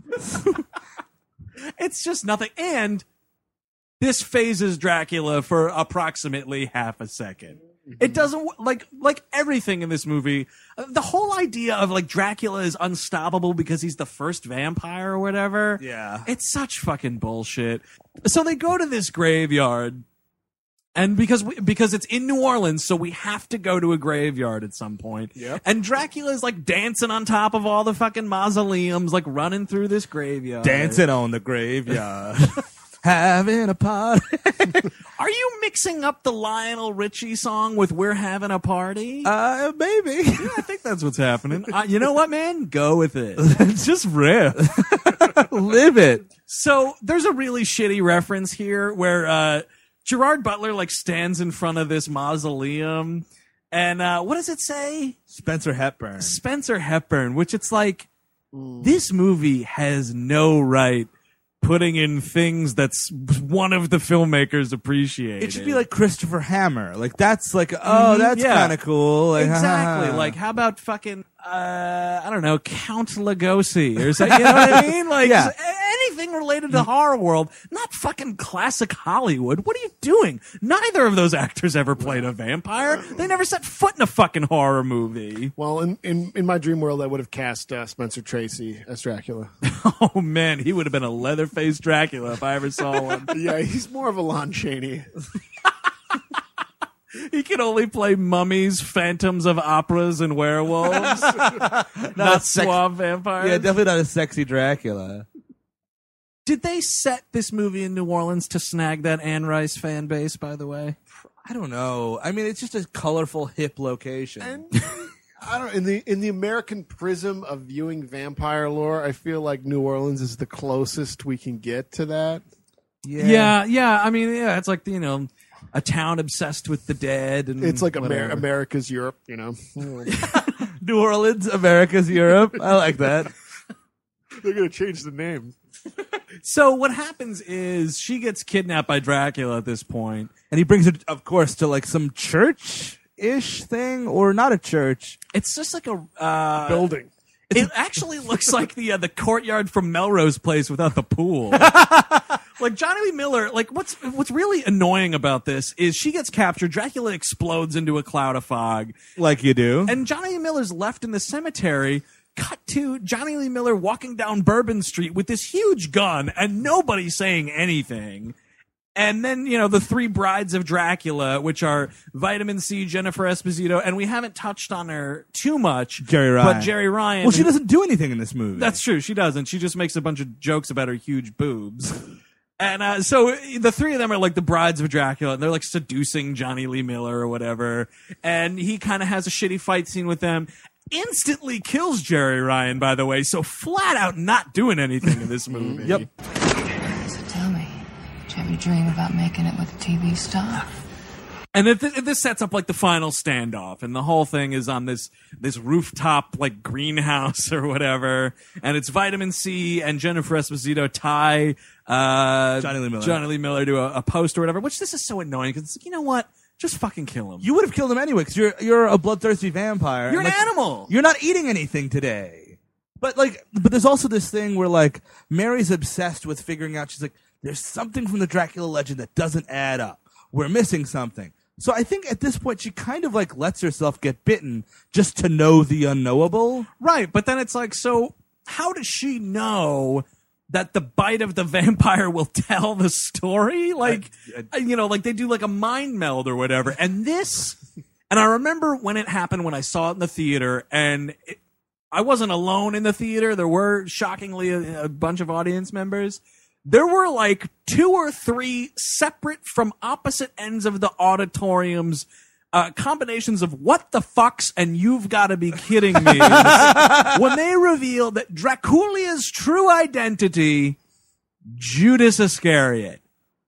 It's just nothing. And this phases Dracula for approximately half a second. It doesn't like like everything in this movie. The whole idea of like Dracula is unstoppable because he's the first vampire or whatever. Yeah. It's such fucking bullshit. So they go to this graveyard, and because we, because it's in New Orleans, so we have to go to a graveyard at some point. Yep. And Dracula's like dancing on top of all the fucking mausoleums, like running through this graveyard. Dancing on the graveyard. Having a party. Are you mixing up the Lionel Richie song with "We're Having a Party"? Uh, maybe. Yeah, I think that's what's happening. Uh, you know what, man? Go with it. Just riff. Live it. So there's a really shitty reference here where uh, Gerard Butler like stands in front of this mausoleum, and uh, what does it say? Spencer Hepburn. Spencer Hepburn, which it's like this movie has no right putting in things that's one of the filmmakers appreciated. It should be like Christopher Hammer. Like, that's like, oh, that's yeah. kind of cool. Like, Exactly. Like, how about fucking, uh, I don't know, Count Lugosi or something? You know what I mean? Like, Yeah. anything related to horror world, not fucking classic Hollywood. What are you doing? Neither of those actors ever played a vampire. They never set foot in a fucking horror movie. Well, in, in, in my dream world, I would have cast uh, Spencer Tracy as Dracula. Oh, man. He would have been a leather-faced Dracula if I ever saw one. Yeah, he's more of a Lon Chaney. He can only play mummies, phantoms of operas, and werewolves. not sex- suave vampires. Yeah, definitely not a sexy Dracula. Did they set this movie in New Orleans to snag that Anne Rice fan base, by the way? I don't know. I mean, it's just a colorful, hip location. And I don't in the in the American prism of viewing vampire lore, I feel like New Orleans is the closest we can get to that. yeah. Yeah, yeah. I mean, yeah, it's like, you know, a town obsessed with the dead. And It's like Amer- whatever. America's Europe, you know. New Orleans, America's Europe. I like that. They're gonna change the name. So what happens is she gets kidnapped by Dracula at this point. And he brings her, of course, to like some church-ish thing, or not a church. It's just like a uh, Building. It actually looks like the uh, the courtyard from Melrose Place without the pool. Like Johnny Lee Miller, like what's what's really annoying about this is she gets captured, Dracula explodes into a cloud of fog, Like you do. and Johnny Lee Miller's left in the cemetery. Cut to Johnny Lee Miller walking down Bourbon Street with this huge gun and nobody saying anything. And then, you know, the three brides of Dracula, which are Vitamin C, Jennifer Esposito, and we haven't touched on her too much. Jerry Ryan. But Jerry Ryan. Well, she doesn't do anything in this movie. That's true. She doesn't. She just makes a bunch of jokes about her huge boobs. And uh, so the three of them are like the brides of Dracula, and they're like seducing Johnny Lee Miller or whatever. And he kind of has a shitty fight scene with them. Instantly kills Jerry Ryan, by the way. So flat out not doing anything in this movie. Yep. So tell me, did you ever dream about making it with a T V star? And if, if this sets up like the final standoff, and the whole thing is on this this rooftop like greenhouse or whatever, and it's Vitamin C and Jennifer Esposito tie uh, Johnny Lee Miller. Johnny Lee Miller to a, a post or whatever. Which this is so annoying because you know what? Just fucking kill him. You would have killed him anyway because you're you're a bloodthirsty vampire. You're and, an like, animal. You're not eating anything today. But like, but there's also this thing where like Mary's obsessed with figuring out. She's like, there's something from the Dracula legend that doesn't add up. We're missing something. So I think at this point she kind of like lets herself get bitten just to know the unknowable. Right, but then it's like, so how does she know that the bite of the vampire will tell the story? Like, I- you know, like they do like a mind meld or whatever. And this, and I remember when it happened when I saw it in the theater, and it, I wasn't alone in the theater. There were shockingly a, a bunch of audience members. There were like two or three separate from opposite ends of the auditoriums uh, combinations of what the fucks and you've got to be kidding me when they revealed that Draculia's true identity, Judas Iscariot.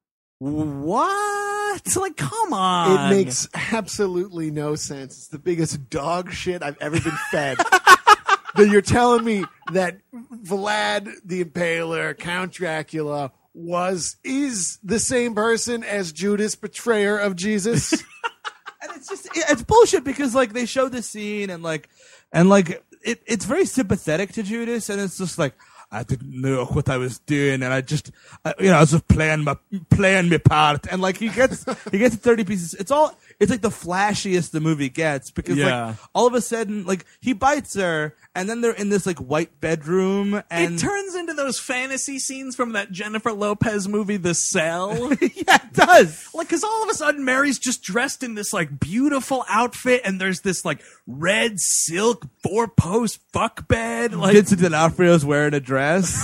What? Like, come on. It makes absolutely no sense. It's the biggest dog shit I've ever been fed. That you're telling me that Vlad the Impaler, Count Dracula, was is the same person as Judas, betrayer of Jesus? And it's just it's bullshit because like they show the scene and like and like it it's very sympathetic to Judas, and it's just like I didn't know what I was doing, and I just I, you know I was just playing my playing my part, and like he gets he gets thirty pieces. It's all it's like the flashiest the movie gets because Yeah. like all of a sudden like he bites her, and then they're in this like white bedroom, and It turns into those fantasy scenes from that Jennifer Lopez movie, The Cell. yeah, it does. Like, cause all of a sudden Mary's just dressed in this like beautiful outfit, and there's this like red silk four post fuck bed, like Vincent D'Onofrio's wearing a dress.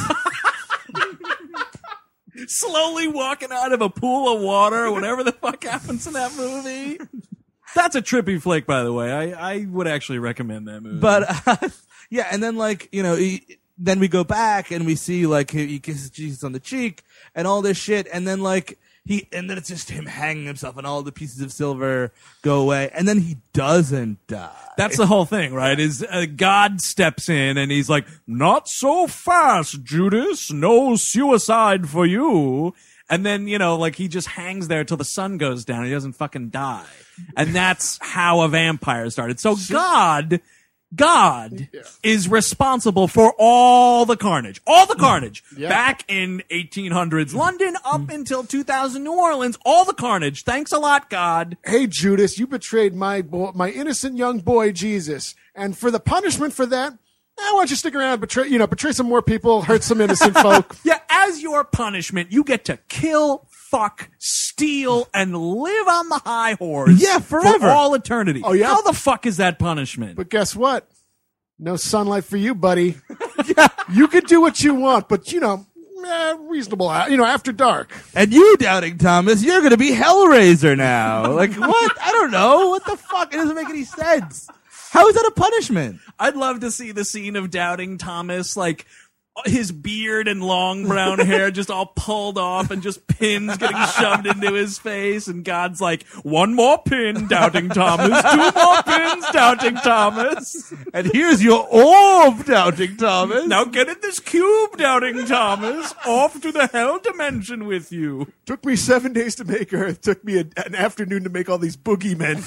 slowly walking out of a pool of water or whatever the fuck happens in that movie. That's a trippy flick, by the way. I, I would actually recommend that movie. But uh, yeah, and then like you know, he, then we go back and we see like he, he kisses Jesus on the cheek and all this shit, and then like he and then it's just him hanging himself, and all the pieces of silver go away, and then he doesn't die. that's the whole thing, right? Is uh, God steps in and he's like, "Not so fast, Judas. No suicide for you." And then, you know, like he just hangs there till the sun goes down. He doesn't fucking die. And that's how a vampire started. So God, God is responsible for all the carnage. All the carnage. Yeah. Back in eighteen hundreds London up until two thousand New Orleans. All the carnage. Thanks a lot, God. Hey, Judas, you betrayed my boy, my innocent young boy, Jesus. And for the punishment for that, I want you to stick around, betray, you know, betray some more people, hurt some innocent folk. Yeah, as your punishment, you get to kill fuck, steal, and live on the high horse. Yeah, forever. For all eternity. Oh, yeah? How the fuck is that punishment? But guess what? No sunlight for you, buddy. You can do what you want, but, you know, eh, reasonable, you know, after dark. And you, Doubting Thomas, you're going to be Hellraiser now. Like, what? I don't know. What the fuck? It doesn't make any sense. How is that a punishment? I'd love to see the scene of Doubting Thomas, like, his beard and long brown hair just all pulled off and just pins getting shoved into his face. And God's like, one more pin, Doubting Thomas. Two more pins, Doubting Thomas. And here's your orb, Doubting Thomas. Now get in this cube, Doubting Thomas. Off to the hell dimension with you. Took me seven days to make her. It took me a, an afternoon to make all these boogeymen.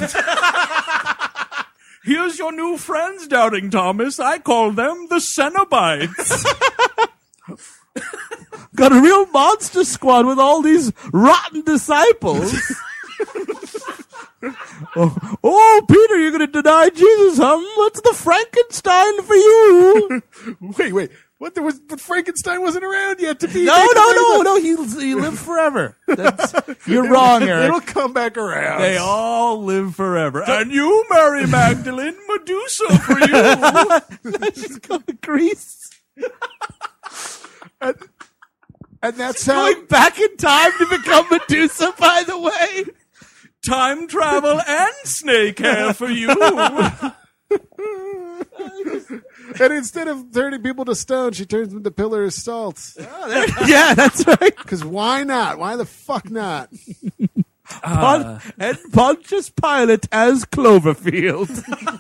Here's your new friends, Doubting Thomas. I call them the Cenobites. Got a real monster squad with all these rotten disciples. oh, oh, Peter, you're going to deny Jesus, huh? What's the Frankenstein for you? wait, wait. What? There was, but Frankenstein wasn't around yet to be. No, no, no, no. He he lived forever. That's, you're wrong, Eric. It'll come back around. They all live forever. And you, Mary Magdalene, Medusa for you. Let's just go to Greece. and, and that's how. Going back in time to become Medusa, by the way. Time travel and snake hair for you. And instead of turning people to stone, she turns them to pillars of salt. Oh, yeah, that's right. Because why not? Why the fuck not? Uh, and Pontius Pilate as Cloverfield.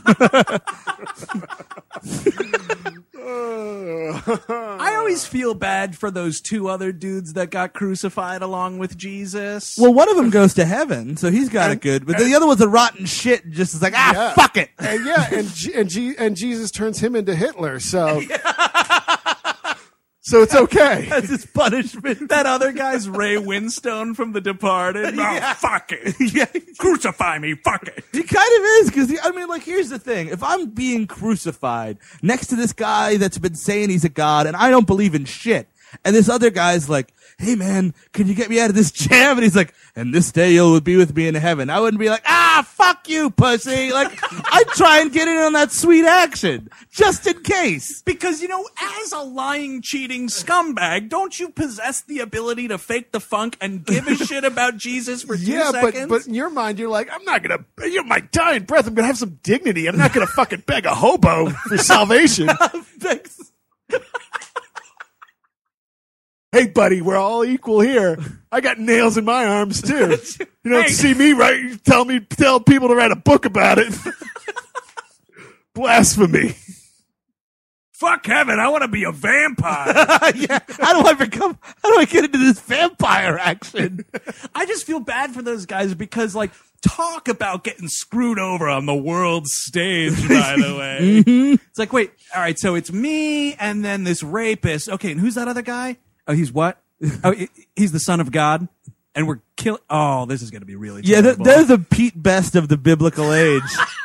I always feel bad for those two other dudes that got crucified along with Jesus. Well, one of them goes to heaven, so he's got it good. But the other one's a rotten shit, and just is like, ah, Yeah. fuck it. And yeah, and G- and, G- and Jesus turns him into Hitler, so so it's okay. That's his punishment. That other guy's Ray Winstone from The Departed. Yeah. Oh, fuck it. Yeah. Crucify me, fuck it. He kind of is, because, I mean, like, here's the thing. If I'm being crucified next to this guy that's been saying he's a god, and I don't believe in shit, and this other guy's like, hey, man, can you get me out of this jam? And he's like, and this day you'll be with me in heaven. I wouldn't be like, ah, fuck you, pussy. Like, I'd try and get in on that sweet action, just in case. Because, you know, as a lying, cheating scumbag, don't you possess the ability to fake the funk and give a shit about Jesus for two Yeah, but seconds? but in your mind, you're like, I'm not gonna. You're my dying breath. I'm gonna have some dignity. I'm not gonna fucking beg a hobo for salvation. Hey, buddy, we're all equal here. I got nails in my arms too. You don't Hey. see me write. You tell me, tell people to write a book about it. Blasphemy. Fuck heaven, I want to be a vampire. Yeah. How do I become, how do I get into this vampire action? I just feel bad for those guys because, like, talk about getting screwed over on the world stage, by the way. Mm-hmm. It's like, wait, all right, so it's me and then this rapist. Okay, and who's that other guy? Oh, he's what? Oh, he- he's the son of God? And we're killing. Oh, this is going to be really Yeah, they're, terrible. they're the Pete Best of the biblical age.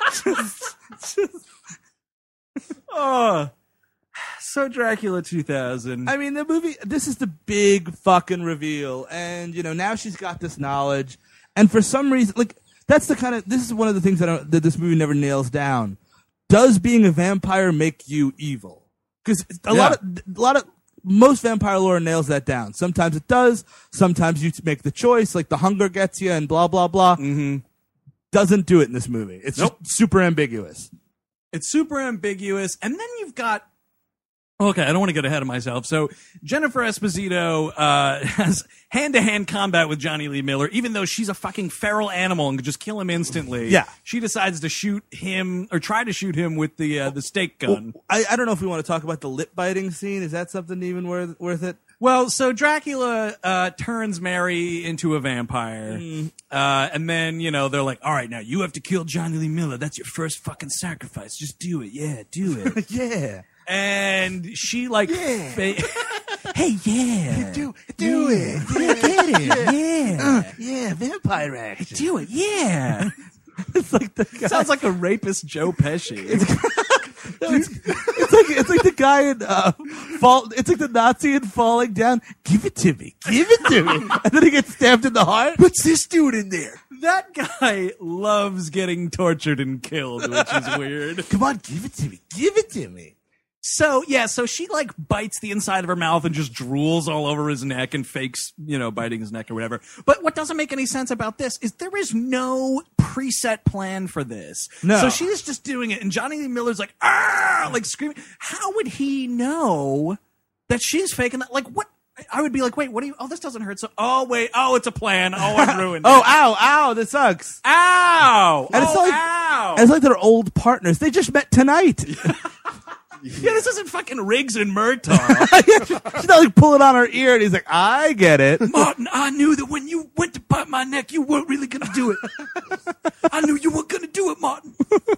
Oh. So Dracula two thousand. I mean, the movie, this is the big fucking reveal. And, you know, now she's got this knowledge. And for some reason, like, that's the kind of, this is one of the things that, I, that this movie never nails down. Does being a vampire make you evil? Because a Yeah. lot of, a lot of, most vampire lore nails that down. Sometimes it does. Sometimes you make the choice, like the hunger gets you and blah, blah, blah. Mm-hmm. Doesn't do it in this movie. It's Nope. just super ambiguous. It's super ambiguous. And then you've got. Okay, I don't want to get ahead of myself. So Jennifer Esposito uh, has hand-to-hand combat with Johnny Lee Miller, even though she's a fucking feral animal and could just kill him instantly. Yeah. She decides to shoot him, or try to shoot him with the uh, the stake gun. I, I don't know if we want to talk about the lip biting scene. Is that something even worth, worth it? Well, so Dracula uh, turns Mary into a vampire. Uh, and then, you know, they're like, all right, now you have to kill Johnny Lee Miller. That's your first fucking sacrifice. Just do it. Yeah, do it. Yeah. And she, like, yeah. Fa- hey, yeah. Do, do it. Yeah, get it. Yeah. Yeah, vampire action. Do it. Yeah. It's like the guy. Sounds like a rapist Joe Pesci. it's, it's like it's like the guy in uh, fall. It's like the Nazi in Falling Down. Give it to me. Give it to me. And then he gets stabbed in the heart. What's this dude in there? That guy loves getting tortured and killed, which is weird. Come on, give it to me. Give it to me. So, yeah, so she, like, bites the inside of her mouth and just drools all over his neck and fakes, you know, biting his neck or whatever. But what doesn't make any sense about this is there is no preset plan for this. No. So she's just doing it, and Johnny Lee Miller's like, ah, like screaming. How would he know that she's faking that? Like, what? I would be like, wait, what do you, oh, this doesn't hurt. So, oh, wait, oh, it's a plan. Oh, I ruined it. Oh, ow, ow, this sucks. Ow. And oh, it's like, ow. and it's like they're old partners. They just met tonight. Yeah, this isn't fucking Riggs and Murtaugh. She's not like pulling on her ear, and he's like, I get it. Martin, I knew that when you went to bite my neck, you weren't really going to do it. I knew you weren't going to do it, Martin.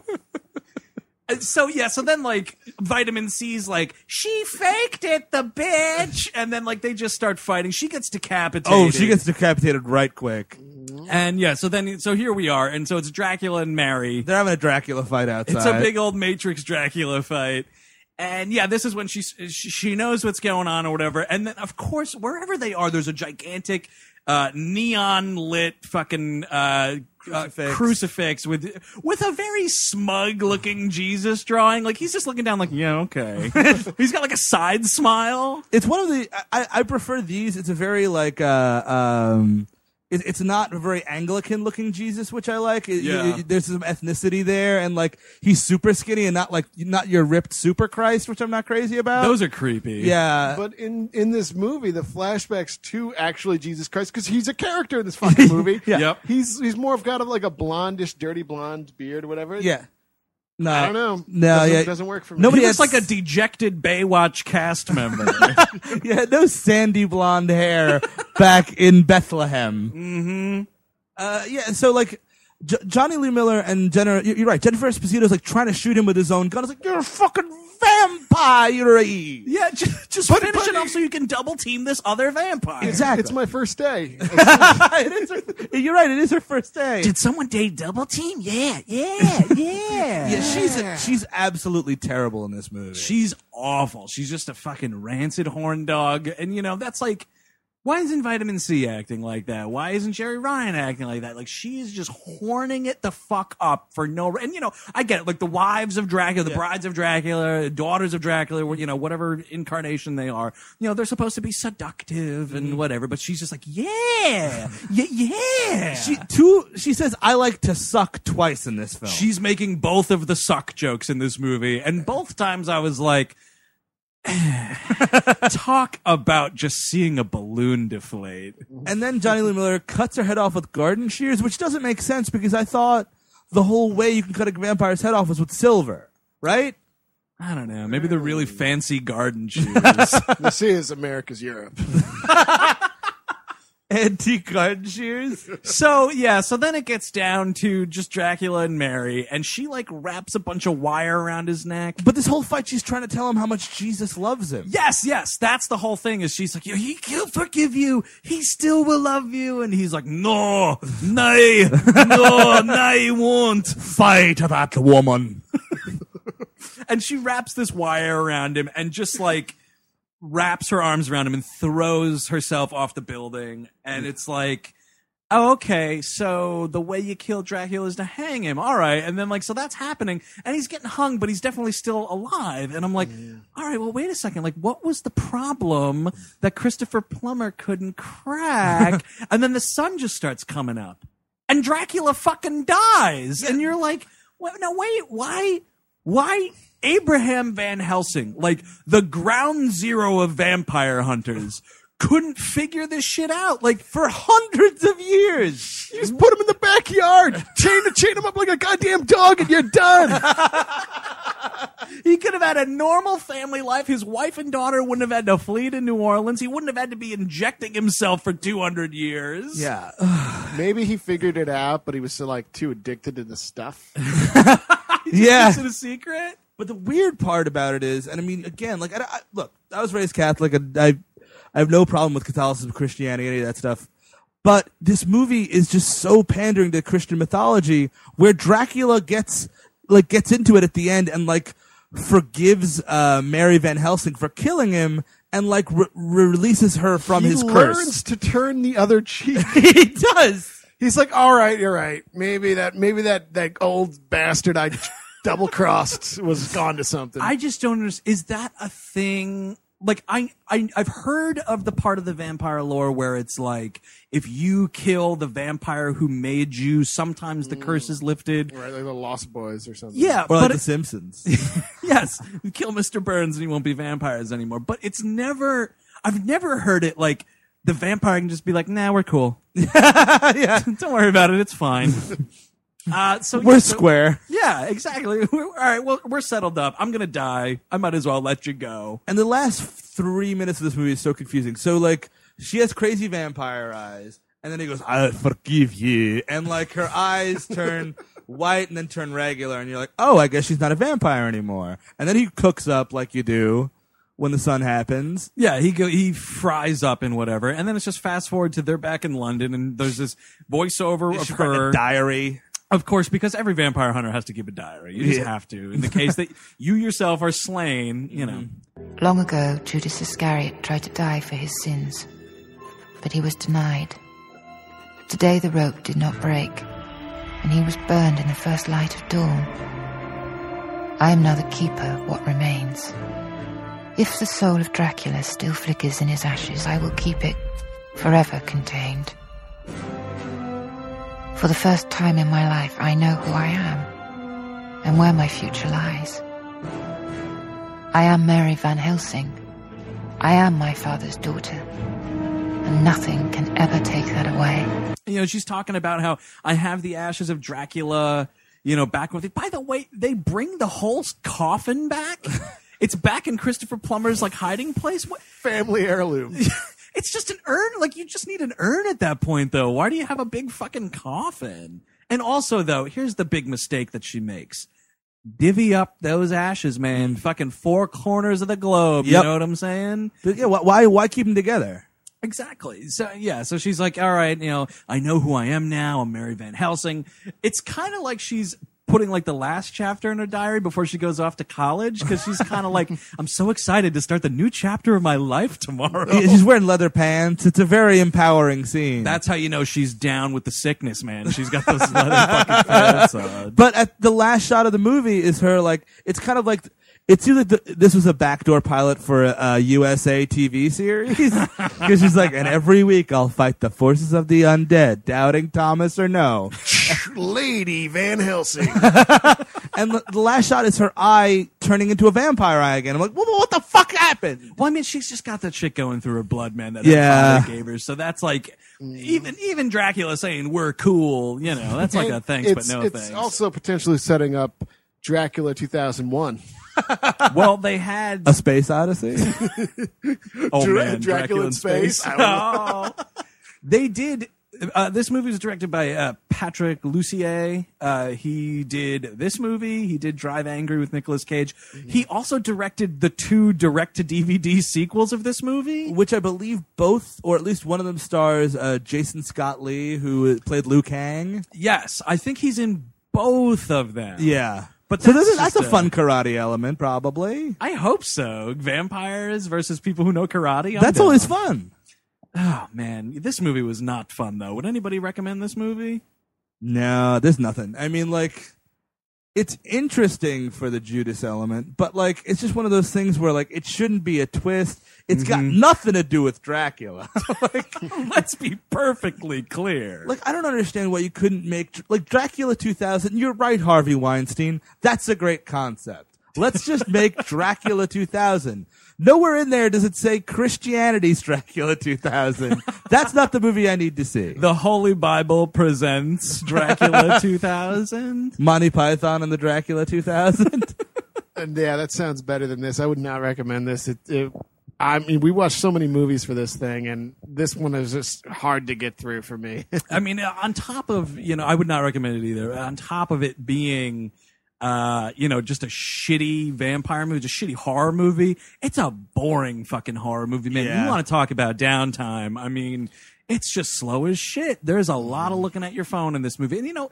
And so, yeah, so then, like, Vitamin C's like, she faked it, the bitch. And then, like, they just start fighting. She gets decapitated. Oh, she gets decapitated right quick. And, yeah, so then, so here we are. And so it's Dracula and Mary. They're having a Dracula fight outside. It's a big old Matrix Dracula fight. And yeah, this is when she she knows what's going on or whatever. And then, of course, wherever they are, there's a gigantic uh, neon lit fucking uh, crucifix. Uh, crucifix with with a very smug looking Jesus drawing. Like he's just looking down, like yeah, okay. He's got like a side smile. It's one of the I, I prefer these. It's a very like uh, um. It, it's not a very Anglican-looking Jesus, which I like. It, Yeah. it, there's some ethnicity there, and like he's super skinny and not like not your ripped super Christ, which I'm not crazy about. Those are creepy. Yeah, But in, in this movie, the flashbacks to actually Jesus Christ, because he's a character in this fucking movie. Yeah. Yep. He's he's more of kind of like a blondish, dirty blonde beard or whatever. yeah. No, I don't know. No, doesn't, yeah, doesn't work for me. Nobody He looks has- like a dejected Baywatch cast member. yeah, no sandy blonde hair back in Bethlehem. Mm-hmm. Uh, yeah, so like J- Johnny Lee Miller and Jenna, you're right. Jennifer Esposito's like trying to shoot him with his own gun. It's like you're a fucking vampire. Yeah, just, just But- finish but- it off so you can double team this other vampire. Exactly. It's my first day. It is her, you're right. It is her first day. Did someone date double team? Yeah, yeah, yeah. Yeah, she's she's absolutely terrible in this movie. She's awful. She's just a fucking rancid horn dog. And, you know, that's like, why isn't Vitamin C acting like that? Why isn't Jerry Ryan acting like that? Like, she is just horning it the fuck up for no reason. And, you know, I get it. Like, the wives of Dracula, the Yeah. brides of Dracula, daughters of Dracula, you know, whatever incarnation they are, you know, they're supposed to be seductive and whatever. But she's just like, yeah, yeah, yeah. She two. She says, "I like to suck" twice in this film. She's making both of the suck jokes in this movie, and both times I was like, talk about just seeing a balloon deflate. And then Johnny Lee Miller cuts her head off with garden shears, which doesn't make sense because I thought the whole way you can cut a vampire's head off was with silver, right? I don't know. Maybe they're really fancy garden shoes. This is America's Europe. Antique garden shears. So, yeah, so then it gets down to just Dracula and Mary, and she, like, wraps a bunch of wire around his neck. But this whole fight, she's trying to tell him how much Jesus loves him. Yes, yes, that's the whole thing, is she's like, he, he'll forgive you, he still will love you, and he's like, no, nay, no, nay, he won't. Fight that woman. And she wraps this wire around him and just, like, wraps her arms around him and throws herself off the building. And it's like, oh, okay, so the way you kill Dracula is to hang him. All right. And then, like, so that's happening. And he's getting hung, but he's definitely still alive. And I'm like, all right, well, wait a second. Like, what was the problem that Christopher Plummer couldn't crack? And then the sun just starts coming up. And Dracula fucking dies. And you're like, well, no, wait, why? Why Abraham Van Helsing, like the ground zero of vampire hunters, couldn't figure this shit out? Like for hundreds of years. You just put him in the backyard, chain chain him up like a goddamn dog, and you're done. He could have had a normal family life. His wife and daughter wouldn't have had to flee to New Orleans. He wouldn't have had to be injecting himself for two hundred years. Yeah. Maybe he figured it out, but he was still like too addicted to the stuff. Yeah. Is it a secret? But the weird part about it is, and I mean, again, like, I, I, look, I was raised Catholic, and I, I have no problem with Catholicism, Christianity, any of that stuff. But this movie is just so pandering to Christian mythology, where Dracula gets, like, gets into it at the end, and like, forgives uh, Mary Van Helsing for killing him and like re- releases her from he his learns curse. to turn the other cheek. He does. He's like, all right, you're right. Maybe that, maybe that, that old bastard I double crossed was gone to something. I just don't understand. Is that a thing? Like, I, I, I've heard of the part of the vampire lore where it's like, if you kill the vampire who made you, sometimes the curse is lifted. right, like the Lost Boys or something. Yeah, Or like but The it- Simpsons. yes, you kill Mister Burns and he won't be vampires anymore. But it's never, I've never heard it like the vampire can just be like, nah, we're cool. Yeah. Don't worry about it. It's fine. Uh, so We're yeah, so- square. Yeah, exactly. We're, all right, well, we're settled up. I'm gonna die. I might as well let you go. And the last three minutes of this movie is so confusing. So, like, she has crazy vampire eyes, and then he goes, I forgive you. And, like, her eyes turn white and then turn regular, and you're like, oh, I guess she's not a vampire anymore. And then he cooks up like you do when the sun happens. Yeah, he go he fries up and whatever, and then it's just fast forward to they're back in London, and there's this voiceover of She's writing her a diary. Of course, because every vampire hunter has to keep a diary. You just Yeah. have to. In the case that you yourself are slain, you know. Long ago, Judas Iscariot tried to die for his sins, but he was denied. Today the rope did not break, and he was burned in the first light of dawn. I am now the keeper of what remains. If the soul of Dracula still flickers in his ashes, I will keep it forever contained. For the first time in my life, I know who I am and where my future lies. I am Mary Van Helsing. I am my father's daughter, and nothing can ever take that away. You know, she's talking about how I have the ashes of Dracula, you know, back with it. By the way, they bring the whole coffin back. It's back in Christopher Plummer's like hiding place. What? Family heirloom. It's just an urn. Like, you just need an urn at that point, though. Why do you have a big fucking coffin? And also, though, here's the big mistake that she makes. Divvy up those ashes, man. Fucking four corners of the globe. Yep. You know what I'm saying? But yeah, wh- why why keep them together? Exactly. So, yeah, so she's like, all right, you know, I know who I am now. I'm Mary Van Helsing. It's kind of like she's putting like the last chapter in her diary before she goes off to college, because she's kind of like, I'm so excited to start the new chapter of my life tomorrow. She's wearing leather pants. It's a very empowering scene. That's how you know she's down with the sickness, man. She's got those leather fucking pants on. But at the last shot of the movie is her like, it's kind of like, it seems like the, this was a backdoor pilot for a, a U S A T V series. Because she's like, and every week I'll fight the forces of the undead, doubting Thomas or no. Lady Van Helsing. And the, the last shot is her eye turning into a vampire eye again. I'm like, well, what the fuck happened? Well, I mean, she's just got that shit going through her blood, man, that Yeah. her father gave her. So that's like, even even Dracula saying, we're cool, you know, that's like a thanks, but it's, no it's thanks. also potentially setting up Dracula two thousand one. Well, they had A Space Odyssey? oh Dra- man, Dracula in space? I don't Oh. They did. Uh, this movie was directed by uh, Patrick Lussier. Uh, he did this movie. He did Drive Angry with Nicolas Cage. Mm-hmm. He also directed the two direct-to-D V D sequels of this movie. Which I believe both, or at least one of them stars uh, Jason Scott Lee, who played Liu Kang. Yes, I think he's in both of them. Yeah. But so that's this is, that's a just a- fun karate element, probably. I hope so. Vampires versus people who know karate. I'm That's down. always fun. Oh man, this movie was not fun though. Would anybody recommend this movie? No, there's nothing. I mean, like, it's interesting for the Judas element, but, like, it's just one of those things where, like, it shouldn't be a twist. It's got nothing to do with Dracula. like, Let's be perfectly clear. like, I don't understand why you couldn't make, like, Dracula two thousand. You're right, Harvey Weinstein. That's a great concept. Let's just make Dracula two thousand. Nowhere in there does it say Christianity's Dracula two thousand. That's not the movie I need to see. The Holy Bible presents Dracula two thousand. Monty Python and the Dracula two thousand. And yeah, that sounds better than this. I would not recommend this. It, it, I mean, we watched so many movies for this thing, and this one is just hard to get through for me. I mean, uh, on top of, you know, I would not recommend it either. On top of it being, uh, you know, just a shitty vampire movie, just shitty horror movie, it's a boring fucking horror movie, man. Yeah. You want to talk about downtime. I mean, it's just slow as shit. There's a lot of looking at your phone in this movie. And, you know,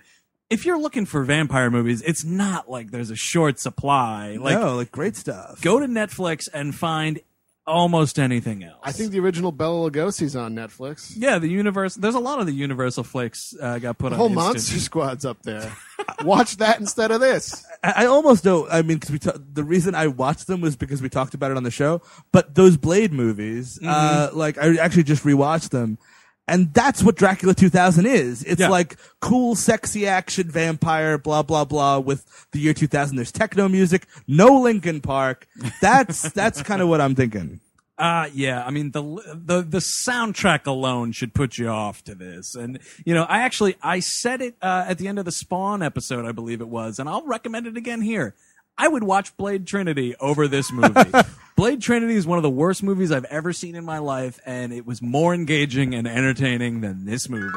if you're looking for vampire movies, it's not like there's a short supply. Like, no, like great stuff. Go to Netflix and find almost anything else. I think the original Bela Lugosi's on Netflix. Yeah, the universe. There's a lot of the Universal flicks uh, got put The on. whole Instant. Monster Squad's up there. Watch that instead of this. I, I almost don't. I mean, because we ta- the reason I watched them was because we talked about it on the show. But those Blade movies, Mm-hmm. uh, like I actually just rewatched them. And that's what Dracula two thousand is. It's Yeah. like cool, sexy action vampire, blah, blah, blah, with the year two thousand. There's techno music, no Linkin Park. That's, that's kind of what I'm thinking. Uh yeah, I mean the the the soundtrack alone should put you off to this. And you know, I actually I said it uh, at the end of the Spawn episode, I believe it was, and I'll recommend it again here. I would watch Blade Trinity over this movie. Blade Trinity is one of the worst movies I've ever seen in my life, and it was more engaging and entertaining than this movie.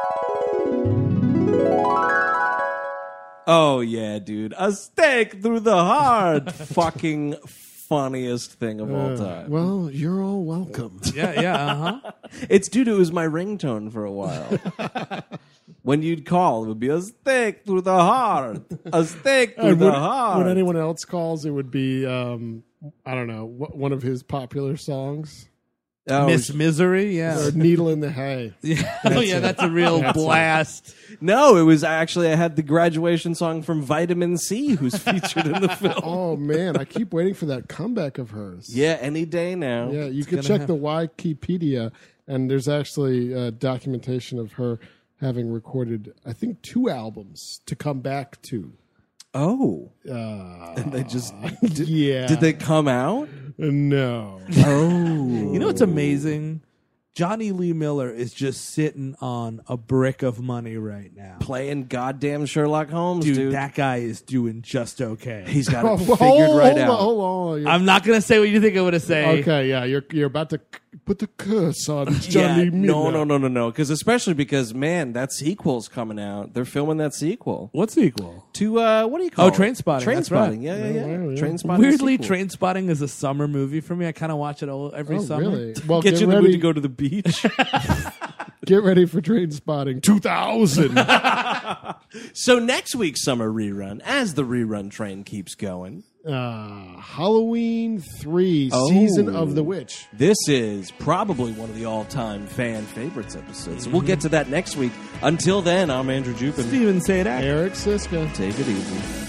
Oh yeah, dude, a stake through the heart. Fucking funniest thing of all time. Well, you're all welcome. Yeah, yeah, uh-huh. It's dude, it was my ringtone for a while. When you'd call, it would be a stake through the heart, a stake through And the when, heart. when anyone else calls, it would be, um, I don't know, wh- one of his popular songs. Oh, Miss Misery, yeah. Or Needle in the Hay. yeah. Oh, yeah, that's a real That's blast. no, it was actually I had the graduation song from Vitamin C, who's featured in the film. Oh, man, I keep waiting for that comeback of hers. Yeah, any day now. Yeah, you It's can gonna check happen. the Wikipedia, and there's actually uh, documentation of her having recorded, I think, two albums to come back to. Oh, Uh, and they just yeah. did they come out? No. Oh, You know what's amazing? Johnny Lee Miller is just sitting on a brick of money right now. playing goddamn Sherlock Holmes, Dude, dude. that guy is doing just okay. He's got Oh, it hold, figured right hold out. On, hold on. You're- I'm not going to say what you think I'm going to say. okay, yeah, you're you're about to c- put the curse on Yeah, Johnny no, Miller. no, no, no, no. Because especially because man, that sequel's coming out. They're filming that sequel What's equal? to uh, what do you call Oh, it? Trainspotting, Train that's spotting. right. Yeah, yeah, yeah. Oh, wow, yeah. Train spotting. Weirdly, sequel. Train Spotting is a summer movie for me. I kind of watch it all, every Oh, summer. really? Well, Get get, you in the ready, mood to go to the beach. get ready for Train Spotting two thousand. So next week's summer rerun, as the rerun train keeps going, uh, Halloween three, Oh. Season of the Witch. this is probably one of the all-time fan favorites episodes. We'll get to that next week. Until then, I'm Andrew Jupin. Steven Sadak. Eric Siska. Take it easy.